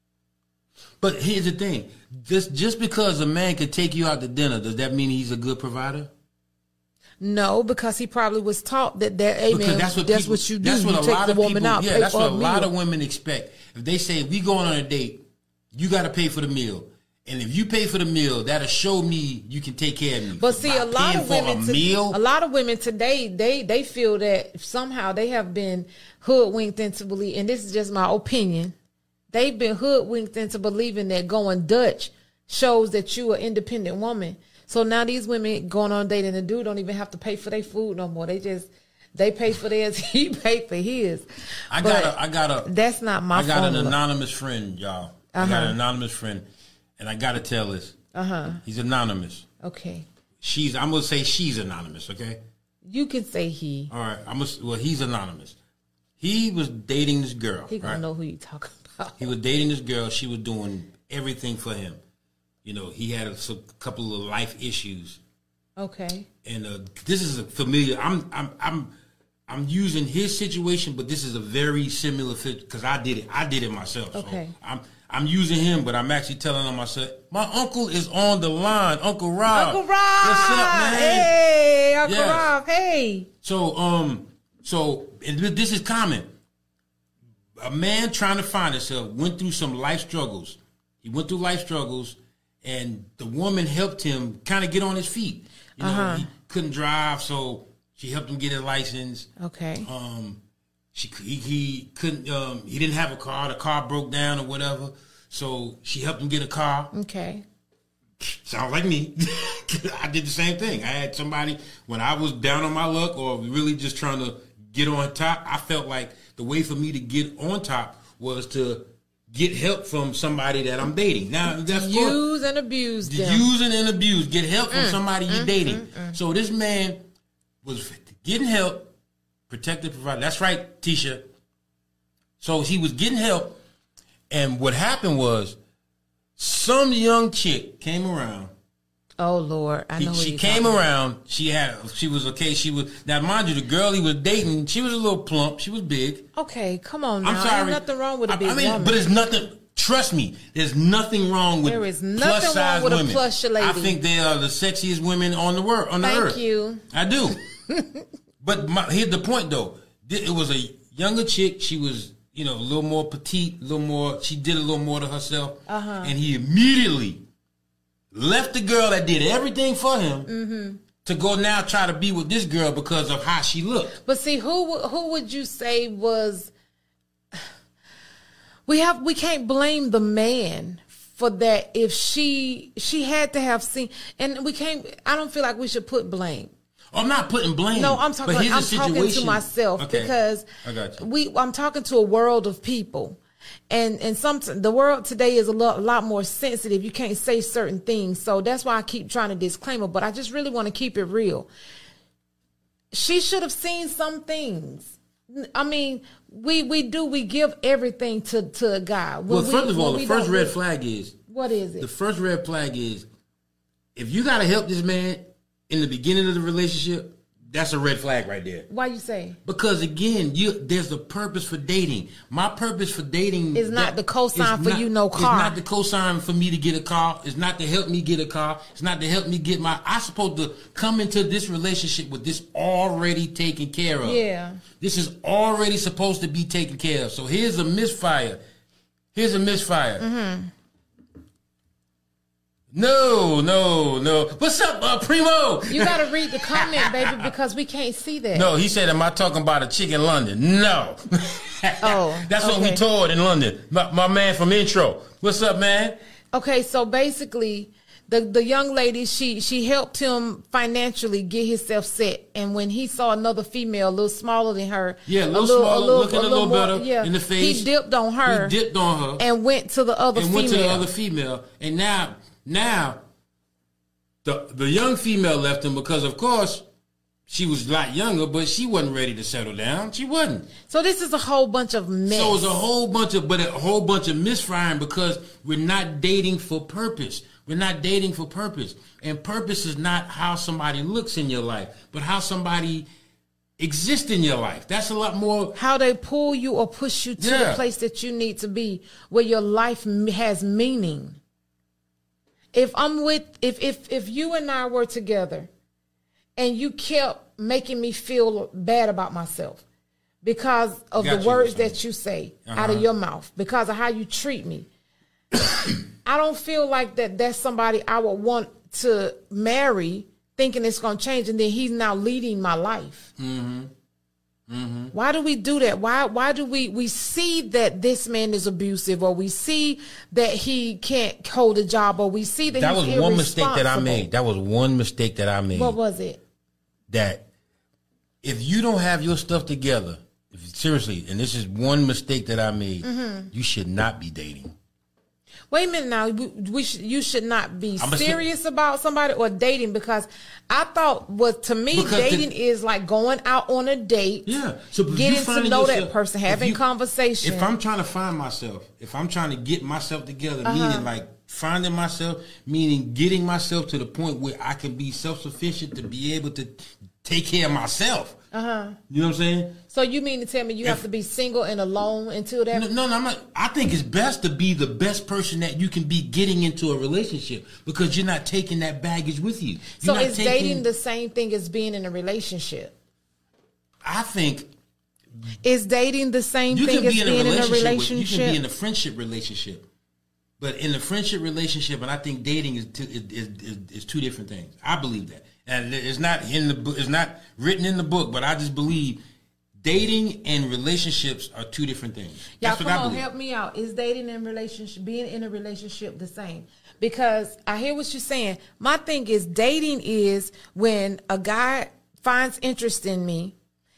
But here's the thing. Just, just because a man could take you out to dinner, does that mean he's a good provider? No, because he probably was taught that that, hey, Because man, that's what, that's people, what you do. That's what you a take lot the of woman people, out, yeah, pay that's for what a a lot meal. of women expect. If they say, we going on a date, you got to pay for the meal. And if you pay for the meal, that'll show me you can take care of me. But see, By a lot paying of for women, a to, meal, a lot of women today, they they feel that somehow they have been hoodwinked into believe, and this is just my opinion. They've been hoodwinked into believing that going Dutch shows that you an independent woman. So now these women going on a date and the dude don't even have to pay for their food no more. They just they pay for theirs, he pay for his. I But got a, I got a, that's not my. I got formula. an anonymous friend, y'all. I got Uh-huh. an anonymous friend, and I got to tell this. Uh huh. He's anonymous. Okay. She's. I'm gonna say she's anonymous. Okay. You can say he. All right. I'm gonna. Well, he's anonymous. He was dating this girl. He gonna right? know who you talking about. He was dating this girl. She was doing everything for him. You know, he had a, a couple of life issues, Okay. and uh, this is a familiar. I'm. I'm. I'm. I'm using his situation, but this is a very similar fit because I did it. I did it myself. Okay. So I'm. I'm using him, but I'm actually telling him myself. My uncle is on the line. Uncle Rob. Uncle Rob. What's up, man? Hey, Uncle Yes. Rob. Hey. So, um, so and this is common. A man trying to find himself went through some life struggles. He went through life struggles, and the woman helped him kind of get on his feet. You know, Uh-huh. he couldn't drive, so she helped him get his license. Okay. Um, she he, he couldn't. Um, he didn't have a car. The car broke down or whatever. So she helped him get a car. Okay. Sounds like me. I did the same thing. I had somebody when I was down on my luck or really just trying to get on top. I felt like the way for me to get on top was to get help from somebody that I'm dating. Now that's Use and abuse them. using and abuse. Get help from somebody you're dating. So this man was getting help. Protected, provider. That's right, Tisha. So he was getting help, and what happened was some young chick came around. Oh Lord, I know. He, who she you're came talking around. She had. She was okay. She was now, mind you, the girl he was dating. She was a little plump. She was big. about. Okay, come on now. I'm sorry. Ain't nothing wrong with a I- big I mean, woman. but there's nothing. Trust me, there's nothing wrong with There is nothing plus wrong size with a women. plush lady. I think they are the sexiest women on the world on the Thank earth. you. I do. But my, here's the point, though. It was a younger chick. She was, you know, a little more petite, a little more. She did a little more to herself, Uh-huh. and he immediately left the girl that did everything for him Mm-hmm. to go now try to be with this girl because of how she looked. But see, who who would you say was? We have we can't blame the man for that. If she she had to have seen, and we can't. I don't feel like we should put blame. I'm not putting blame. No, I'm talking. but here's I'm the talking to situation. myself Okay, because I got you. we. I'm talking to a world of people, and and some the world today is a lot, a lot more sensitive. You can't say certain things, so that's why I keep trying to disclaimer. But I just really want to keep it real. She should have seen some things I mean, we we do we give everything to to a guy. When well, we, first of all, when the we first don't red do- flag is What is it? the first red flag is if you got to help this man in the beginning of the relationship. That's a red flag right there. Why you say? Because again, you there's a purpose for dating. My purpose for dating It's not the cosign is for not- you no car. It's not the cosign for me to get a car. It's not to help me get a car. It's not to help me get my. I'm supposed to come into this relationship with this already taken care of. Yeah. This is already supposed to be taken care of. So here's a misfire. Here's a misfire. Mm-hmm. No, no, no. What's up, uh, Primo? You got to read the comment, baby, because we can't see that. No, he said, am I talking about a chick in London? No. Oh, That's what okay. we toured in London. My, my man from Intro. What's up, man? Okay, so basically, the the young lady, she she helped him financially get himself set, and when he saw another female a little smaller than her, Yeah, a little smaller, looking a little more- better in the face. he dipped on her. He dipped on her. and went to the other and female. went to the other female. And now, now, the the young female left him because, of course, she was a lot younger, but she wasn't ready to settle down. She wasn't. So this is a whole bunch of mess. So it's a whole bunch of, but a whole bunch of misfiring because we're not dating for purpose. We're not dating for purpose. And purpose is not how somebody looks in your life, but how somebody exists in your life. That's a lot more. How they pull you or push you to Yeah. the place that you need to be, where your life m- has meaning. If I'm with, if if if you and I were together, and you kept making me feel bad about myself because of Got the you, words son. that you say Uh-huh. out of your mouth, because of how you treat me, I don't feel like that that's somebody I would want to marry thinking it's going to change, and then he's now leading my life. Mm-hmm. Mm-hmm. Why do we do that? Why why do we we see that this man is abusive, or we see that he can't hold a job, or we see that That was he's one mistake that I irresponsible? made. That was one mistake that I made. What was it? That if you don't have your stuff together, if seriously, and this is one mistake that I made, Mm-hmm. you should not be dating. Wait a minute now. We, we should, you should not be I'm a- serious about somebody or dating, because I thought, well, to me, Because the- dating is like going out on a date, Yeah. So if you getting to finding know that yourself- person, if having you- conversation. If I'm trying to find myself, if I'm trying to get myself together, Uh-huh. meaning like finding myself, meaning getting myself to the point where I can be self-sufficient to be able to take care of myself. uh-huh. You know what I'm saying? So you mean to tell me you have to be single and alone until that? No, no, no, I'm not. I think it's best to be the best person that you can be getting into a relationship because you're not taking that baggage with you. So You're not is taking- dating the same thing as being in a relationship? I think Is dating the same you thing can as be in a being in a relationship. With, relationship? you can be in a friendship relationship, but in a friendship relationship, and I think dating is two, is, is, is, is two different things. I believe that, and it's not in the book. It's not written in the book, but I just believe dating and relationships are two different things. Y'all, That's come what I on, believe. help me out. Is dating and relationship, being in a relationship, the same? Because I hear what you're saying. My thing is, dating is when a guy finds interest in me.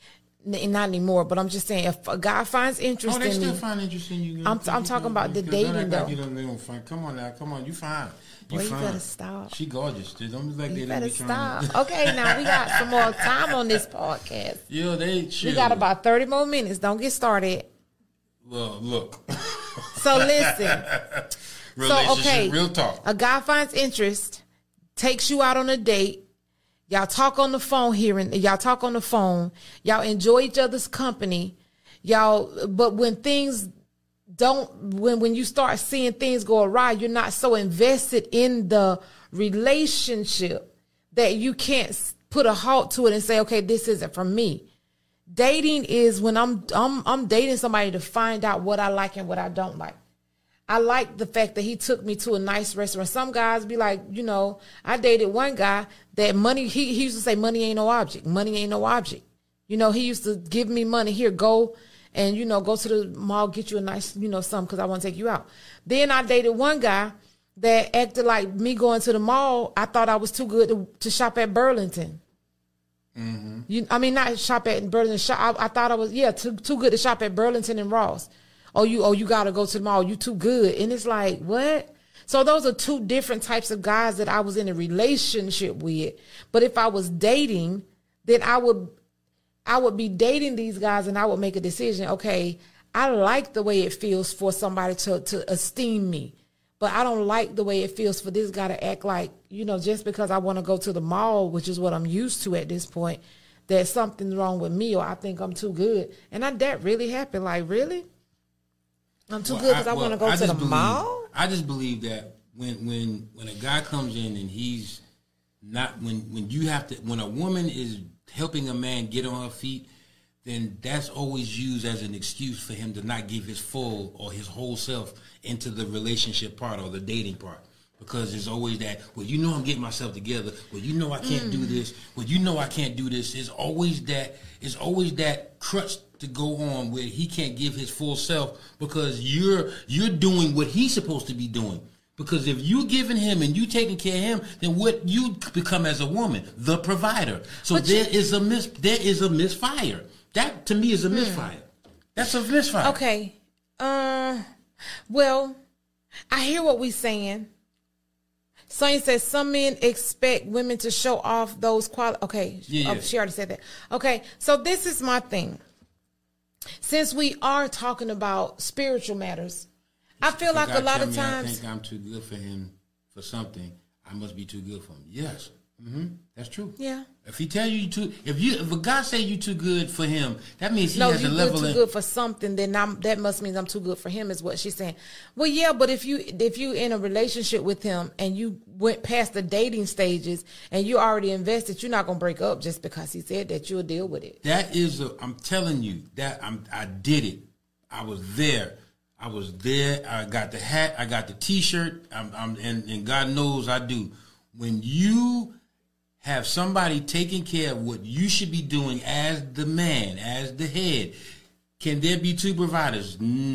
N- Not anymore, but I'm just saying, if a guy finds interest Oh, they in still me, find interest in you. I'm- I'm talking about the Don't dating, act like though. You don't, they don't find. Come on now, come on. You fine. You Boy, you fine. better stop. She gorgeous. Dude. Don't be like you they better be trying stop. to- Okay, now we got some more time on this podcast. Yeah, they. We Chill. got about thirty more minutes. Don't get started. Well, look. So listen. Relationship, So, okay, real talk. a guy finds interest, takes you out on a date. Y'all talk on the phone here, and y'all talk on the phone. Y'all enjoy each other's company. Y'all, but when things don't, when when you start seeing things go awry, you're not so invested in the relationship that you can't s- put a halt to it and say, okay, this isn't for me. Dating is when I'm I'm I'm dating somebody to find out what I like and what I don't like. I like the fact that he took me to a nice restaurant. Some guys be like, you know, I dated one guy that money, he, he used to say money ain't no object. Money ain't no object. You know, he used to give me money. Here, go and, you know, go to the mall, get you a nice, you know, something because I want to take you out. Then I dated one guy that acted like me going to the mall. I thought I was too good to, to shop at Burlington. Mm-hmm. You, I mean, not shop at Burlington. Shop, I, I thought I was, yeah, too, too good to shop at Burlington and Ross. Oh, you oh you gotta go to the mall. You too good. And it's like, what? So those are two different types of guys that I was in a relationship with. But if I was dating, then I would I would be dating these guys and I would make a decision. Okay, I like the way it feels for somebody to, to esteem me, but I don't like the way it feels for this guy to act like, you know, just because I want to go to the mall, which is what I'm used to at this point, there's something wrong with me or I think I'm too good. And I, that really happened. Like, really? I'm too well, good because I, I well, want to go I to the believe, mall? I just believe that when when when a guy comes in and he's not, when, when you have to, when a woman is helping a man get on her feet, then that's always used as an excuse for him to not give his full or his whole self into the relationship part or the dating part. Because there's always that, well, you know I'm getting myself together. Well, you know I can't mm. do this. Well, you know I can't do this. It's always that, it's always that crutch to go on where he can't give his full self because you're you're doing what he's supposed to be doing. Because if you giving him and you taking care of him, then what you become as a woman, the provider. So but there you, is a mis there is a misfire. That to me is a hmm. misfire. That's a misfire. Okay. Uh, well, I hear what we're saying. Sonya says some men expect women to show off those qualities. Okay, yeah, oh, yeah. She already said that. Okay, so this is my thing. Since we are talking about spiritual matters, I feel like a lot of times I think I'm too good for him for something. I must be too good for him. Yes, mm-hmm. That's true. Yeah. If he tell you you too, if you if a guy say you too good for him, that means he no, has you a level. No, you in, too good for something. Then I'm, that must mean I'm too good for him. Is what she's saying. Well, yeah, but if you if you in a relationship with him and you went past the dating stages and you already invested, you're not gonna break up just because he said that. You'll deal with it. That is, a, I'm telling you that I'm I did it. I was there. I was there. I got the hat. I got the T-shirt. I'm, I'm and, and God knows I do. When you have somebody taking care of what you should be doing as the man, as the head, can there be two providers?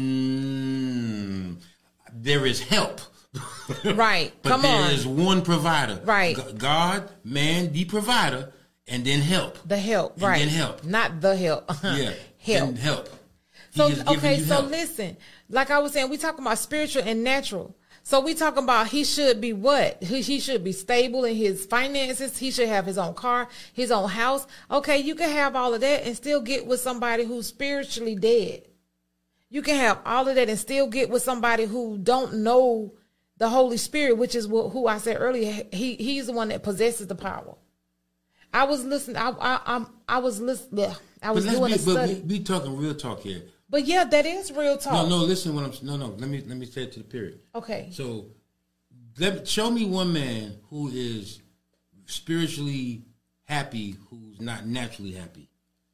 Mm, there is help. Right. But Come there on. is one provider. Right. God, man, the provider, and then help. The help. And right. then help. Not the help. Yeah. Help. And help. He So, is giving okay, you so help. listen, like I was saying, we talking about spiritual and natural. So we talking about he should be what? He, he should be stable in his finances. He should have his own car, his own house. Okay, you can have all of that and still get with somebody who's spiritually dead. You can have all of that and still get with somebody who don't know the Holy Spirit, which is what, who I said earlier. He he's the one that possesses the power. I was listening. I I I'm, I was listening. I was doing be, a study. But we, we talking real talk here. But yeah, that is real talk. No, no. Listen, what I'm no, no. Let me let me say it to the period. Okay. So, let show me one man who is spiritually happy, who's not naturally happy.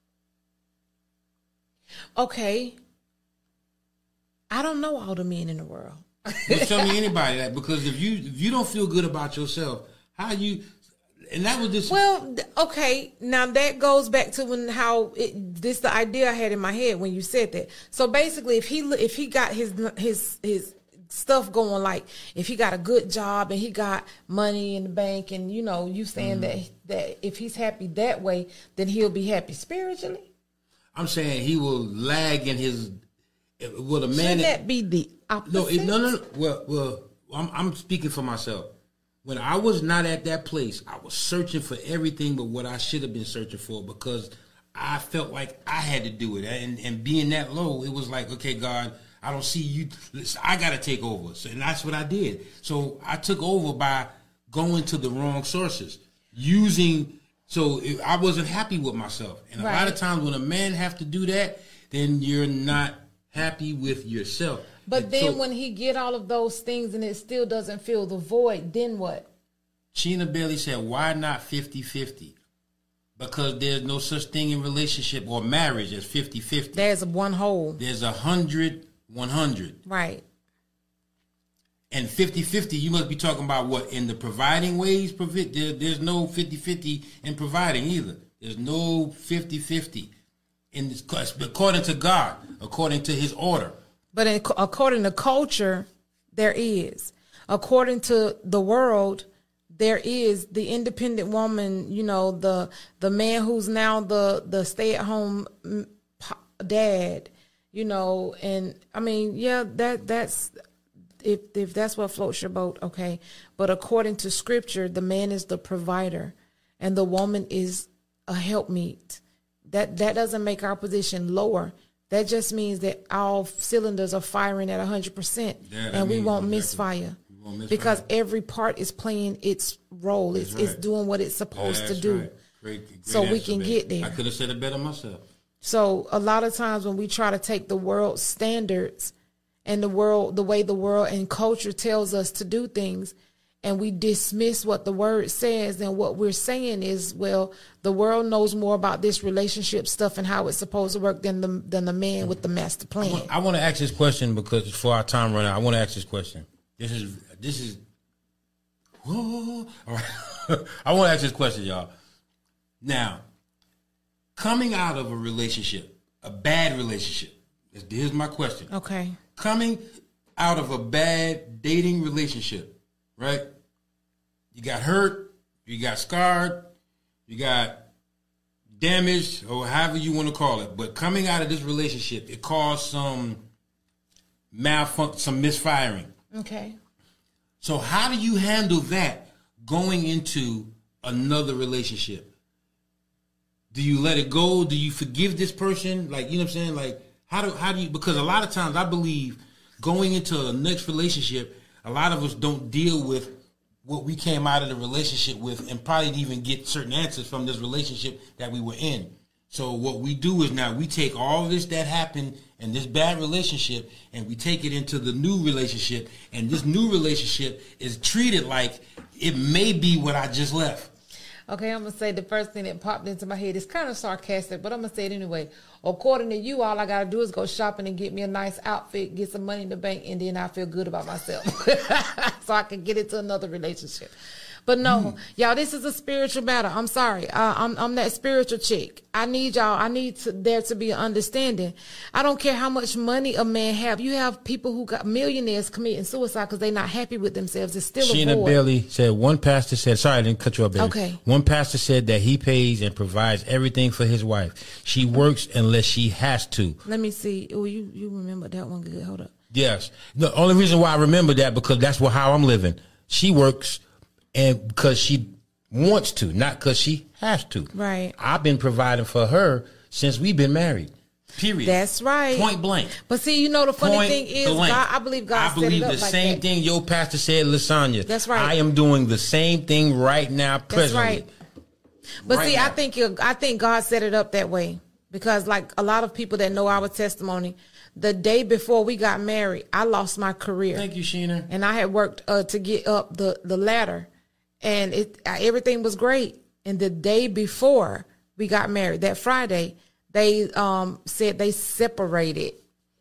Okay. I don't know all the men in the world. Well, tell me anybody that, because if you if you don't feel good about yourself, how you and that was just well, okay. Now that goes back to when how it, this the idea I had in my head when you said that. So basically, if he if he got his his his stuff going, like if he got a good job and he got money in the bank, and you know, you saying mm-hmm. that that if he's happy that way, then he'll be happy spiritually. I'm saying he will lag in his. Well, a man Shouldn't that be the opposite? No, it, no, no, no. Well, well, I'm, I'm speaking for myself. When I was not at that place, I was searching for everything but what I should have been searching for, because I felt like I had to do it. And, and being that low, it was like, okay, God, I don't see you. I got to take over. So, and that's what I did. So I took over by going to the wrong sources, using. So it, I wasn't happy with myself. And a right. lot of times when a man have to do that, then you're not happy with yourself. But and then so, when he get all of those things and it still doesn't fill the void, then what? Sheena Bailey said, why not fifty-fifty? Because there's no such thing in relationship or marriage as fifty-fifty. There's one whole. There's a hundred, one hundred. Right. And fifty-fifty, you must be talking about what? In the providing ways? There, there's no fifty-fifty in providing either. There's no fifty-fifty. In this, according to God, according to his order. But in, according to culture, there is. According to the world, there is the independent woman, you know, the the man who's now the, the stay-at-home dad, you know, and I mean, yeah, that that's, if if that's what floats your boat, okay. But according to scripture, the man is the provider and the woman is a helpmeet. that that doesn't make our position lower. That just means that all cylinders are firing at one hundred percent, Yeah, and we means won't exactly. misfire. We won't misfire. Because every part is playing its role. It's, That's it's right. doing what it's supposed Yeah, to that's do. right. Great, great So we answer, can babe. get there. I could have said it better myself. So a lot of times when we try to take the world's standards and the world, the way the world and culture tells us to do things, and we dismiss what the word says, then what we're saying is, well, the world knows more about this relationship stuff and how it's supposed to work than the than the man with the master plan. I want to ask this question because before our time run out, I want to ask this question. This is this is. Whoa, all right. I want to ask this question, y'all. Now, coming out of a relationship, a bad relationship. Here's my question. Okay. Coming out of a bad dating relationship, right? You got hurt, you got scarred, you got damaged, or however you want to call it. But coming out of this relationship, it caused some malfunction, some misfiring. Okay. So how do you handle that going into another relationship? Do you let it go? Do you forgive this person? Like, you know what I'm saying? Like, how do how do you? Because a lot of times I believe going into the next relationship, a lot of us don't deal with what we came out of the relationship with, and probably didn't even get certain answers from this relationship that we were in. So what we do is now we take all this that happened in this bad relationship and we take it into the new relationship, and this new relationship is treated like it may be what I just left. Okay, I'm going to say the first thing that popped into my head is kind of sarcastic, but I'm going to say it anyway. According to you, all I got to do is go shopping and get me a nice outfit, get some money in the bank, and then I feel good about myself. So I can get into another relationship. But no, mm. y'all, this is a spiritual matter. I'm sorry. Uh, I'm I'm that spiritual chick. I need y'all. I need to, there to be an understanding. I don't care how much money a man have. You have people who got millionaires committing suicide because they're not happy with themselves. It's still Sheena a void. Bailey said one pastor said, sorry, I didn't cut you up, baby. Okay. One pastor said that he pays and provides everything for his wife. She works unless she has to. Let me see. Oh, you, you remember that one good. Hold up. Yes. The only reason why I remember that because that's what, how I'm living. She works and because she wants to, not because she has to. Right. I've been providing for her since we've been married. Period. That's right. Point blank. But see, you know, the funny Point thing is, blank. God, I believe God I believe set it up the like same that. thing your pastor said, Lasagna. That's right. I am doing the same thing right now, presently. That's right. But Right see, now. I think you I think God set it up that way because, like a lot of people that know our testimony, the day before we got married, I lost my career. Thank you, Sheena. And I had worked uh, to get up the, the ladder, and it uh, everything was great. And the day before we got married, that Friday, they um, said they separated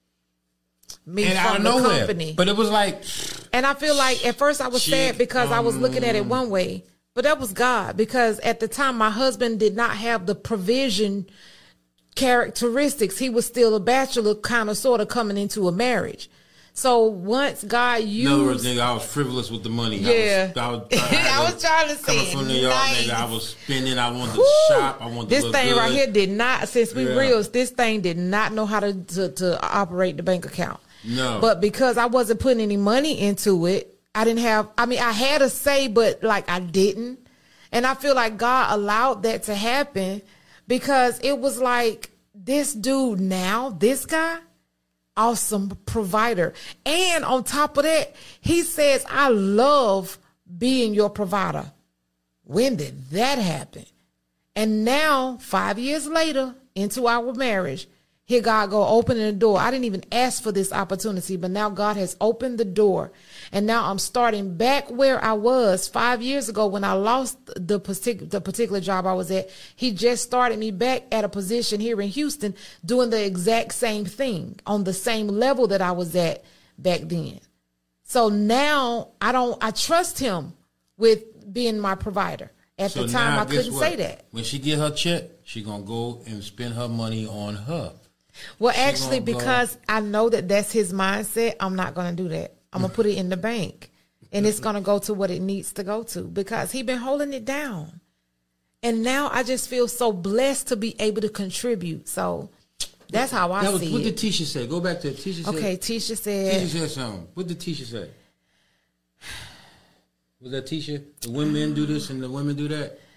me And out from of the nowhere. company. But it was like, And I feel like at first I was Chick, sad because I was looking at it um, one way, but that was God, because at the time my husband did not have the provision characteristics. He was still a bachelor, kind of sort of coming into a marriage. So once God in other words, used, nigga, I was frivolous with the money. Yeah. I was, I was, I had I was to- trying to say coming it from New York, nice. nigga, I was spending. I wanted Woo! to shop. I wanted this to look thing good. right here did not, since we Yeah. real, this thing did not know how to, to to operate the bank account. No. But because I wasn't putting any money into it, I didn't have, I mean, I had a say, but like I didn't. And I feel like God allowed that to happen because it was like this dude now, this guy, awesome provider. And on top of that, he says, I love being your provider. When did that happen? And now, five years later, into our marriage, here God go opening the door. I didn't even ask for this opportunity, but now God has opened the door. And now I'm starting back where I was five years ago when I lost the, partic- the particular job I was at. He just started me back at a position here in Houston doing the exact same thing on the same level that I was at back then. So now I don't, I trust him with being my provider. At So the time, now, I guess couldn't what? say that. When she get her check, she gonna go and spend her money on her. Well, She actually, gonna go- because I know that that's his mindset, I'm not going to do that. I'm going to put it in the bank, and it's going to go to what it needs to go to because he been holding it down. And now I just feel so blessed to be able to contribute. So that's how I That was see what it. did Tisha say. Go back to it. Tisha said. Okay, Tisha said, Tisha said something. What did Tisha say? Was that Tisha? The women do this and the women do that.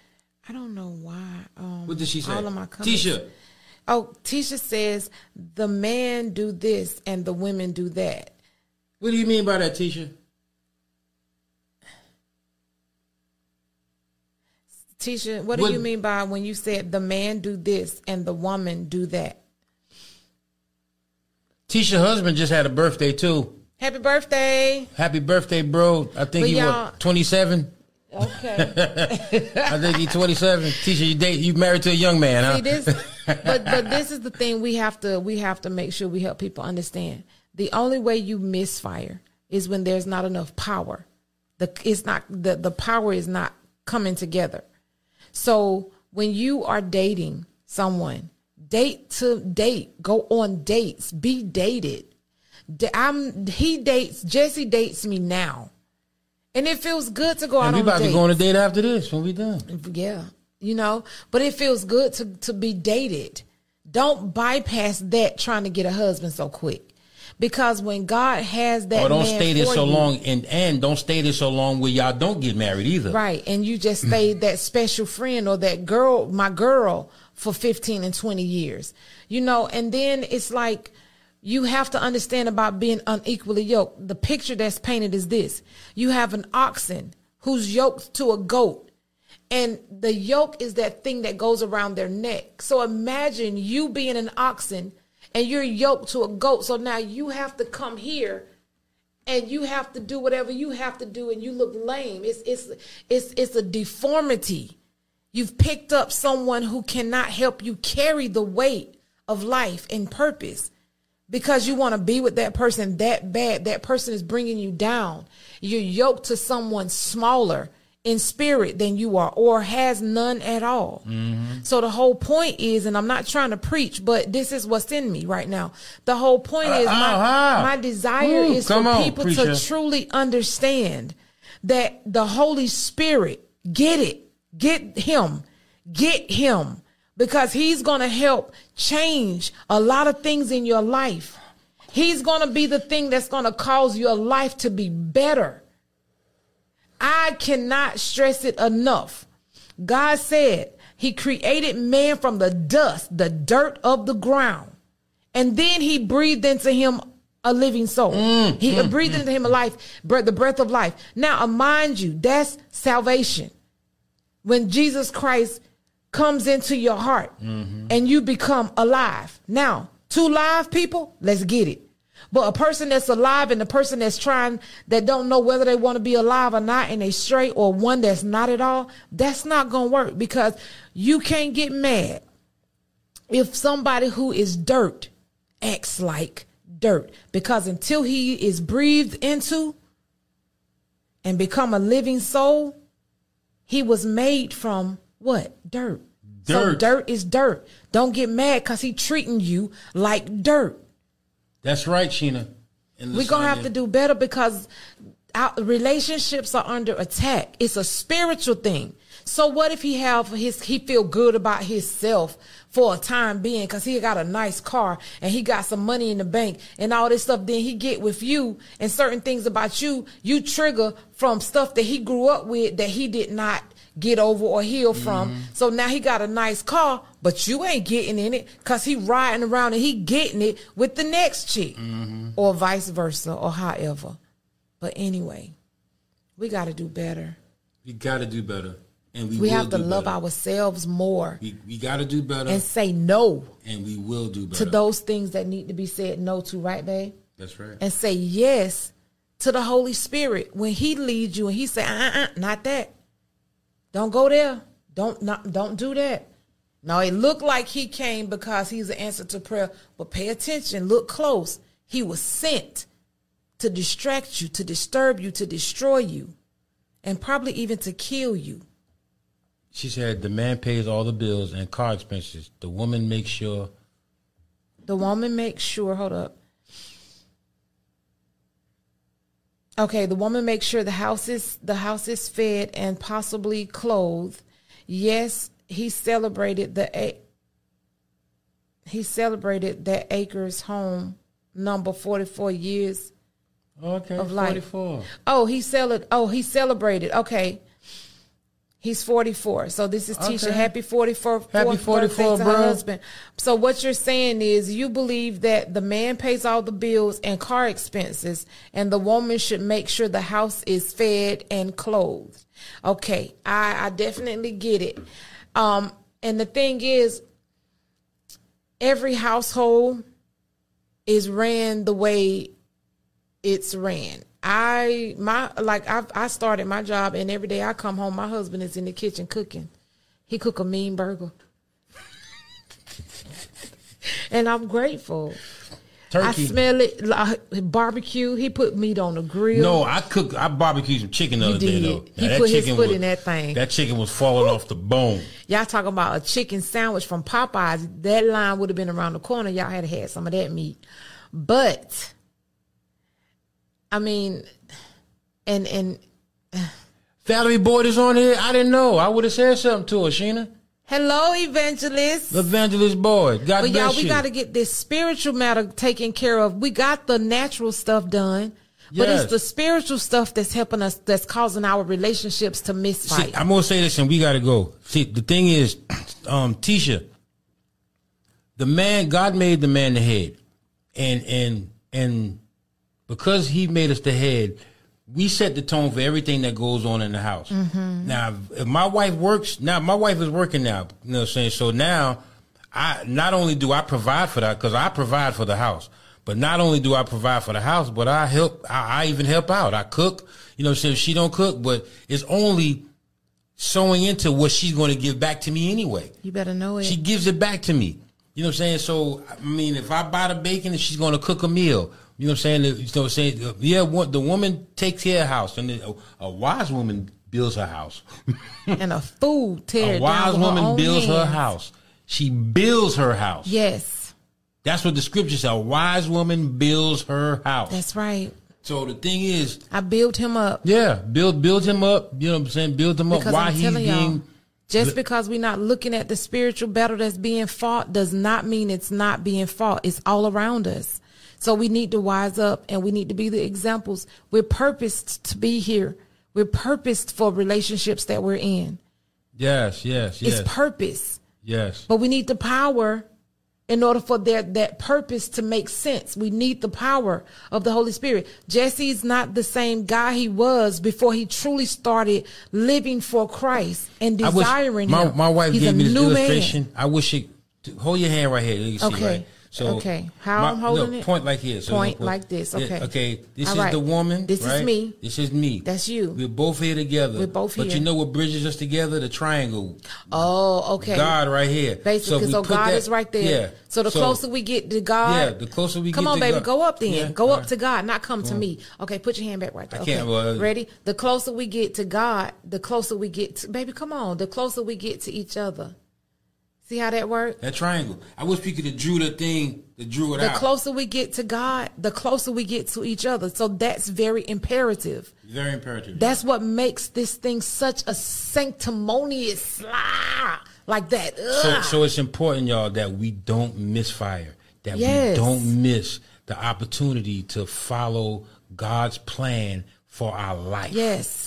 I don't know why. Um, What did she say? All of my comments. Tisha. Oh, Tisha says the man do this and the women do that. What do you mean by that, Tisha? Tisha, what do What- you mean by when you said the man do this and the woman do that? Tisha's husband just had a birthday too. Happy birthday. Happy birthday, bro. I think But he y'all- what, twenty-seven? Okay. I think he's twenty-seven. Tisha, you date you married to a young man, huh? See this, but but this is the thing we have to we have to make sure we help people understand. The only way you misfire is when there's not enough power. The it's not the the power is not coming together. So when you are dating someone, date to date, go on dates, be dated. Da- I'm he dates Jesse dates me now, and it feels good to go out And we on about dates. to go on a date after this when we done. Yeah, you know, but it feels good to, to be dated. Don't bypass that trying to get a husband so quick. Because when God has that Or don't man stay there for so you, long, and and don't stay there so long where y'all don't get married either. right, and you just stay that special friend or that girl, my girl, for fifteen and twenty years. You know, and then it's like you have to understand about being unequally yoked. The picture that's painted is this. You have an oxen who's yoked to a goat. And the yoke is that thing that goes around their neck. So imagine you being an oxen and you're yoked to a goat. So now you have to come here and you have to do whatever you have to do and you look lame. It's it's it's it's a deformity. You've picked up someone who cannot help you carry the weight of life and purpose because you want to be with that person that bad. That person is bringing you down. You're yoked to someone smaller in spirit than you are or has none at all. Mm-hmm. So the whole point is, and I'm not trying to preach, but this is what's in me right now. The whole point Uh, is my, uh-huh. my desire Ooh, is for come on, people preacher. to truly understand that the Holy Spirit, get it, get him, get him, because he's going to help change a lot of things in your life. He's going to be the thing that's going to cause your life to be better. I cannot stress it enough. God said he created man from the dust, the dirt of the ground. And then he breathed into him a living soul. Mm, he mm, breathed mm. into him a life, breath, the breath of life. Now, uh, mind you, that's salvation. When Jesus Christ comes into your heart mm-hmm. and you become alive. Now, two live people, let's get it. But a person that's alive and the person that's trying, that don't know whether they want to be alive or not, and they straight, or one that's not at all, that's not going to work, because you can't get mad if somebody who is dirt acts like dirt, because until he is breathed into and become a living soul, he was made from what? Dirt. Dirt. So dirt is dirt. Don't get mad because he treating you like dirt. That's right, Sheena. We're going to have to do better, because our relationships are under attack. It's a spiritual thing. So what if he have his, he feel good about himself for a time being because he got a nice car and he got some money in the bank and all this stuff. Then he get with you and certain things about you, you trigger from stuff that he grew up with that he did not get over or heal from. Mm-hmm. So now he got a nice car, but you ain't getting in it because he riding around and he getting it with the next chick, mm-hmm. or vice versa, or however. But anyway, we got to do better. We got to do better. And we we will have to do love better. ourselves more. We, we got to do better. And say no. And we will do better. To those things that need to be said no to, right, babe? That's right. And say yes to the Holy Spirit when he leads you and he say, uh-uh, not that. Don't go there. Don't not, don't do that. No, it looked like he came because he's an answer to prayer. But pay attention. Look close. He was sent to distract you, to disturb you, to destroy you, and probably even to kill you. She said the man pays all the bills and car expenses. The woman makes sure. The woman makes sure, hold up. Okay, the woman makes sure the house is the house is fed and possibly clothed. Yes, he celebrated the a he celebrated that Acres home number forty-four years okay, of life. forty-four. Oh, he cel- oh, he celebrated. Okay. He's forty-four. So this is Tisha. Okay. Happy forty-fourth Happy forty-four, birthday to bro. her husband. So what you're saying is you believe that the man pays all the bills and car expenses, and the woman should make sure the house is fed and clothed. Okay, I, I definitely get it. Um, and the thing is, every household is ran the way it's ran. I my like I I started my job, and every day I come home, my husband is in the kitchen cooking. He cook a mean burger, and I'm grateful. Turkey. I smell it like barbecue. He put meat on the grill. No, I cook. I barbecued some chicken the You other day did. though. He Now, put his chicken foot was- in that thing. That chicken was falling off the bone. Y'all talking about a chicken sandwich from Popeyes. That line would have been around the corner. Y'all had had some of that meat. But, I mean, and, and. Valerie Boyd is on here. I didn't know. I would have said something to her, Sheena. Hello, Evangelist. Evangelist Boyd. God But bless y'all, we you. got to get this spiritual matter taken care of. We got the natural stuff done. But Yes. it's the spiritual stuff that's helping us, that's causing our relationships to misfight. See, I'm gonna say this, and we gotta go. See, the thing is, um, Tisha, the man, God made the man the head, and and and because He made us the head, we set the tone for everything that goes on in the house. Mm-hmm. Now, if my wife works, now my wife is working now. You know what I'm saying? So now, I not only do I provide for that, because I provide for the house. But not only do I provide for the house, but I help, I, I even help out. I cook, you know, so if she don't cook, but it's only sewing into what she's going to give back to me anyway. You better know it. She gives it back to me. You know what I'm saying? So, I mean, if I buy the bacon, and she's going to cook a meal. You know what I'm saying? You know what I'm saying? Yeah, what, the woman takes care of the house, and a, a wise woman builds her house. And a fool tear A it wise down with her woman own builds her hands. house. She builds her house. Yes, That's what the scripture says. A wise woman builds her house. that's right. So the thing is, I built him up. yeah, build build him up. You know what I'm saying? Build him up Because while I'm he's telling y'all, being. just because we're not looking at the spiritual battle that's being fought does not mean it's not being fought. It's all around us. So we need to wise up, and we need to be the examples. We're purposed to be here. We're purposed for relationships that we're in. Yes, yes, yes, It's purpose. yes. But we need the power in order for that, that purpose to make sense. We need the power of the Holy Spirit. Jesse's not the same guy he was before he truly started living for Christ and I wish- desiring my, him. My wife He's gave a me this new illustration. man. I wish it. Hold your hand right here. You can see, Okay. right? So Okay. How my- I'm holding no, it? Point like here. So Point no, like this. Yeah, Okay. okay. This All is right. the woman. This is right? me. This is me. That's you. We're both here together. We're both But here. you know what bridges us together? The triangle. Oh, okay. God right here. Basically, we so, put God that- is right there. Yeah. So the closer we get to God, Yeah, the closer we come get on, to baby, God. go up then. Yeah, Go all up right. to God, not come to me. Okay, put your hand back right there. I Okay. can't, well, Ready? The closer we get to God, the closer we get to, baby, come on. The closer we get to each other. See how that works? That triangle. I wish we could have drew the thing, that drew it The out. closer we get to God, the closer we get to each other. So that's very imperative. Very imperative. That's what makes this thing such a sanctimonious, ah, like that. So, Ugh. so it's important, y'all, that we don't misfire, that Yes. we don't miss the opportunity to follow God's plan for our life. Yes.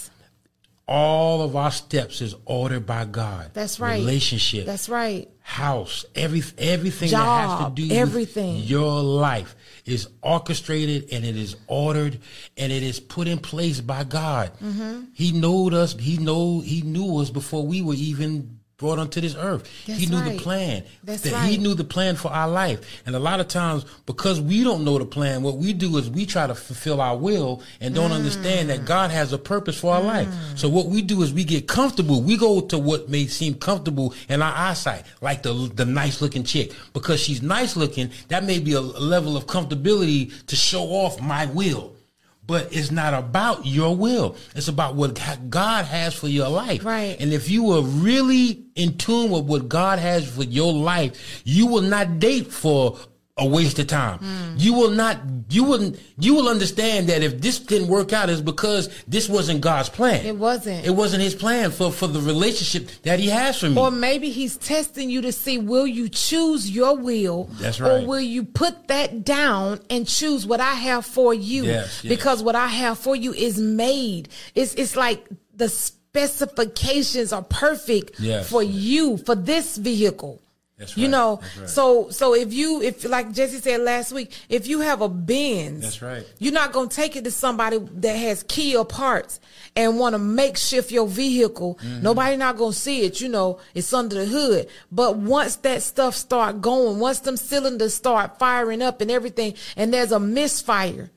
All of our steps is ordered by God. That's right. Relationship. That's right. House, every everything that has to Job, do everything. with your life is orchestrated, and it is ordered, and it is put in place by God. Mm-hmm. He knowed us. He know He knew us before we were even brought onto this earth. That's he knew right. the plan. That's that right. He knew the plan for our life. And a lot of times, because we don't know the plan, what we do is we try to fulfill our will and don't Mm. understand that God has a purpose for our life. So what we do is we get comfortable. We go to what may seem comfortable in our eyesight, like the the nice looking chick. Because she's nice looking, that may be a, a level of comfortability to show off my will. But it's not about your will. It's about what God has for your life. Right. And if you are really in tune with what God has for your life, you will not date for a waste of time. Mm. You will not, you wouldn't, you will understand that if this didn't work out, it's because this wasn't God's plan. It wasn't. It wasn't his plan for, for the relationship that he has for me. Or maybe he's testing you to see, will you choose your will? That's right. Or will you put that down and choose what I have for you? Yes, yes. Because what I have for you is made. It's, it's like the specifications are perfect yes. for you, for this vehicle. That's right. You know, right. so so if you if like Jesse said last week, if you have a Benz, that's right. You're not gonna take it to somebody that has Kia parts and want to makeshift your vehicle. Mm-hmm. Nobody not gonna see it. You know, it's under the hood. But once that stuff start going, once them cylinders start firing up and everything, and there's a misfire,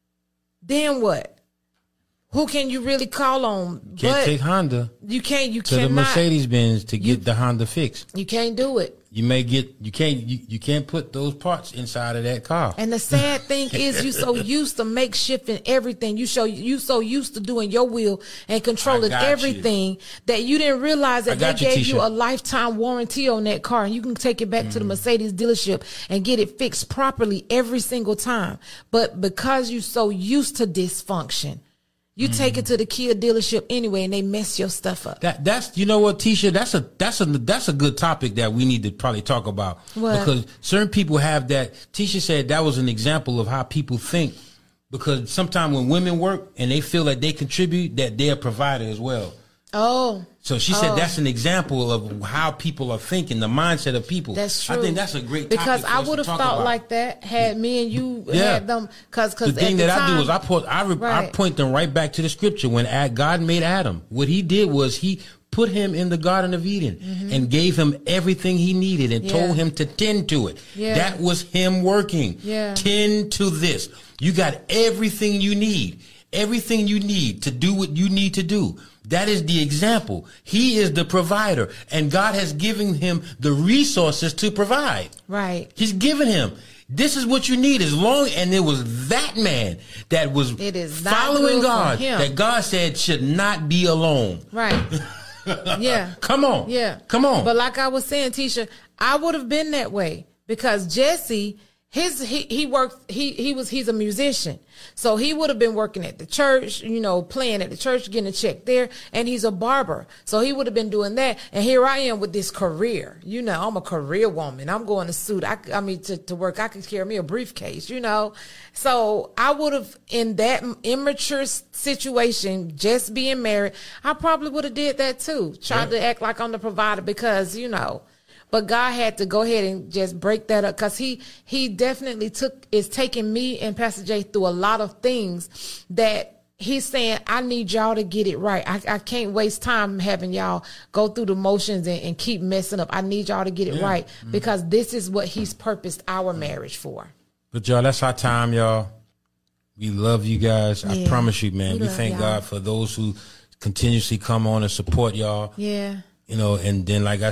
then what? Who can you really call on? Can't but take Honda. You can't. You to cannot. the Mercedes Benz to get you, the Honda fixed. You can't do it. You may get. You can't. You, you can't put those parts inside of that car. And the sad thing is, you so used to makeshifting everything. You show you so used to doing your will and controlling everything you. that you didn't realize that they you, gave Tisha. you a lifetime warranty on that car, and you can take it back mm. to the Mercedes dealership and get it fixed properly every single time. But because you so used to dysfunction, you mm. take it to the Kia dealership anyway, and they mess your stuff up. That that's you know what, Tisha, that's a that's a that's a good topic that we need to probably talk about. What? Because certain people have that. Tisha said that was an example of how people think. Because sometimes when women work and they feel that they contribute, that they're a provider as well. Oh. So she oh. said that's an example of how people are thinking, the mindset of people. That's true. I think that's a great topic because for I us would have to talk thought about. like that had me and you Yeah. had them. Because the thing the that time, I do is I put I, re, right. I point them right back to the scripture when God made Adam. What he did was he put him in the Garden of Eden mm-hmm. and gave him everything he needed and yeah. told him to tend to it. Yeah. That was him working. Yeah. Tend to this. You got everything you need. Everything you need to do what you need to do. That is the example. He is the provider, and God has given him the resources to provide. Right. He's given him. This is what you need as long, and it was that man that was it is not following good for God him. that God said should not be alone. Right. Yeah. Come on. Yeah. Come on. But like I was saying, Tisha, I would have been that way because Jesse, his he he worked he he was he's a musician. So he would have been working at the church, you know, playing at the church, getting a check there, and he's a barber. So he would have been doing that. And here I am with this career. You know, I'm a career woman. I'm going to suit. I, I mean, to, to work, I could carry me a briefcase, you know. So I would have, in that immature situation, just being married, I probably would have did that too. Tried yeah. to act like I'm the provider because, you know. But God had to go ahead and just break that up because he he definitely took is taking me and Pastor Jay through a lot of things that he's saying, I need y'all to get it right. I, I can't waste time having y'all go through the motions and, and keep messing up. I need y'all to get it yeah. right mm-hmm. because this is what he's purposed our marriage for. But y'all, that's our time, y'all. We love you guys. Yeah. I promise you, man. We, we thank y'all. God for those who continuously come on and support y'all. Yeah. You know, and then like I,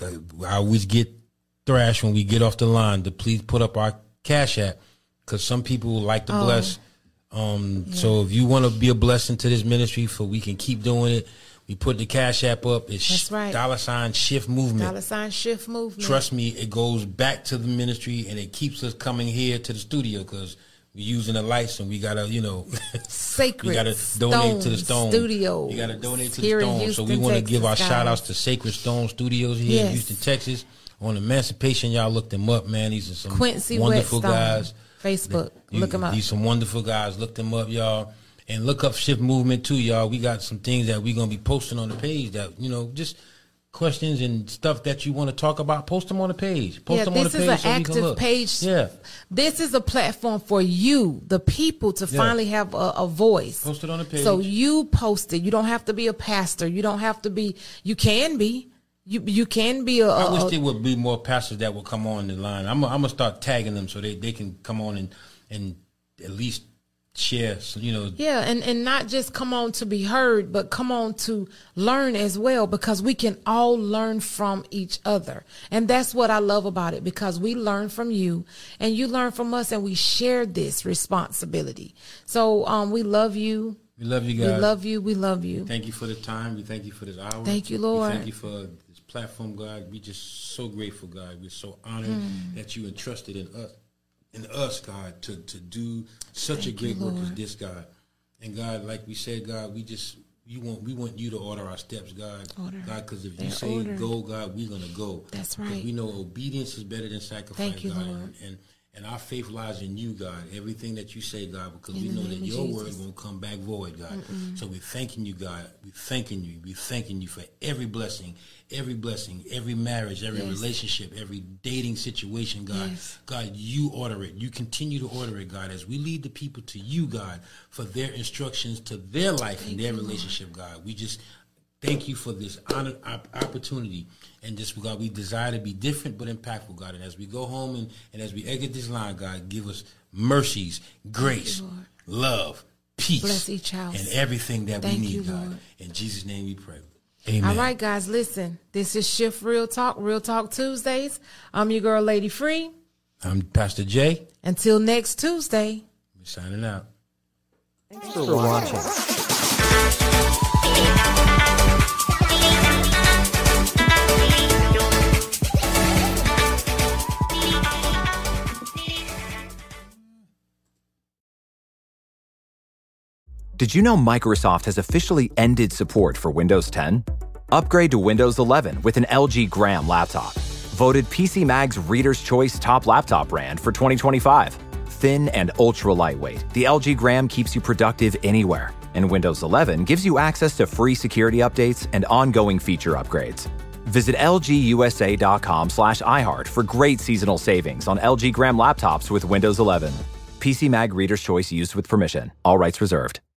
I always get thrashed when we get off the line to please put up our Cash App because some people like to oh. bless. Um, yeah. So if you want to be a blessing to this ministry so we can keep doing it, we put the Cash App up. It's That's right. dollar sign shift movement. Dollar sign shift movement. Trust me, it goes back to the ministry and it keeps us coming here to the studio because we're using the lights and we gotta, you know, Sacred. we gotta donate to the Stone Studio. We gotta donate to the Stone. So we want to give our guys. shout outs to Sacred Stone Studios here yes. in Houston, Texas. On Emancipation, y'all look them up, man. These are some Quincy wonderful Whetstone. guys. Facebook, you, look them up. These some wonderful guys. Look them up, y'all. And look up Shift Movement too, y'all. We got some things that we're gonna be posting on the page that, you know, just questions and stuff that you want to talk about, post them on the page. Post yeah, them on the this page is so an we can active look. page. Yeah. This is a platform for you, the people, to yeah. finally have a, a voice. Post it on the page. So you post it. You don't have to be a pastor. You don't have to be, you can be. You you can be a. I wish a, there would be more pastors that would come on the line. I'm I'm gonna start tagging them so they, they can come on and and at least share. So, you know. Yeah, and and not just come on to be heard, but come on to learn as well because we can all learn from each other, and that's what I love about it because we learn from you and you learn from us, and we share this responsibility. So um, we love you. We love you guys. We love you. We love you. Thank you for the time. We thank you for this hour. Thank you, Lord. We thank you for this platform, God. We just so grateful, God. We're so honored mm. that you entrusted in us, in us, God, to, to do such thank a great you, work Lord. as this, God. And God, like we said, God, we just you want we want you to order our steps, God. Order. God, because if They're you say ordered. go, God, we're gonna go. That's right. We know obedience is better than sacrifice, thank you, God. Lord. And And our faith lies in you, God. Everything that you say, God, because In we the know name that of your Jesus. word won't come back void, God. Mm-mm. So we're thanking you, God. We're thanking you. We're thanking you for every blessing, every blessing, every marriage, every Yes. relationship, every dating situation, God. Yes. God, you order it. You continue to order it, God, as we lead the people to you, God, for their instructions to their life Thank and their you, relationship, God. We just thank you for this honor, op- opportunity. And just, God, we desire to be different but impactful, God. And as we go home and, and as we exit this line, God, give us mercies, grace, you, Lord. love, peace. Bless each house. And everything that Thank we need, you, God. Lord. In Jesus' name we pray. Amen. All right, guys, listen. This is Shift Real Talk, Real Talk Tuesdays. I'm your girl, Lady Free. I'm Pastor Jay. Until next Tuesday. We're signing out. Thanks for watching. Did you know Microsoft has officially ended support for Windows ten? Upgrade to Windows eleven with an L G Gram laptop. Voted P C Mag's Reader's Choice Top Laptop Brand for twenty twenty-five. Thin and ultra lightweight, the L G Gram keeps you productive anywhere. And Windows eleven gives you access to free security updates and ongoing feature upgrades. Visit lgusa.com slash iHeart for great seasonal savings on L G Gram laptops with Windows eleven. P C Mag Reader's Choice used with permission. All rights reserved.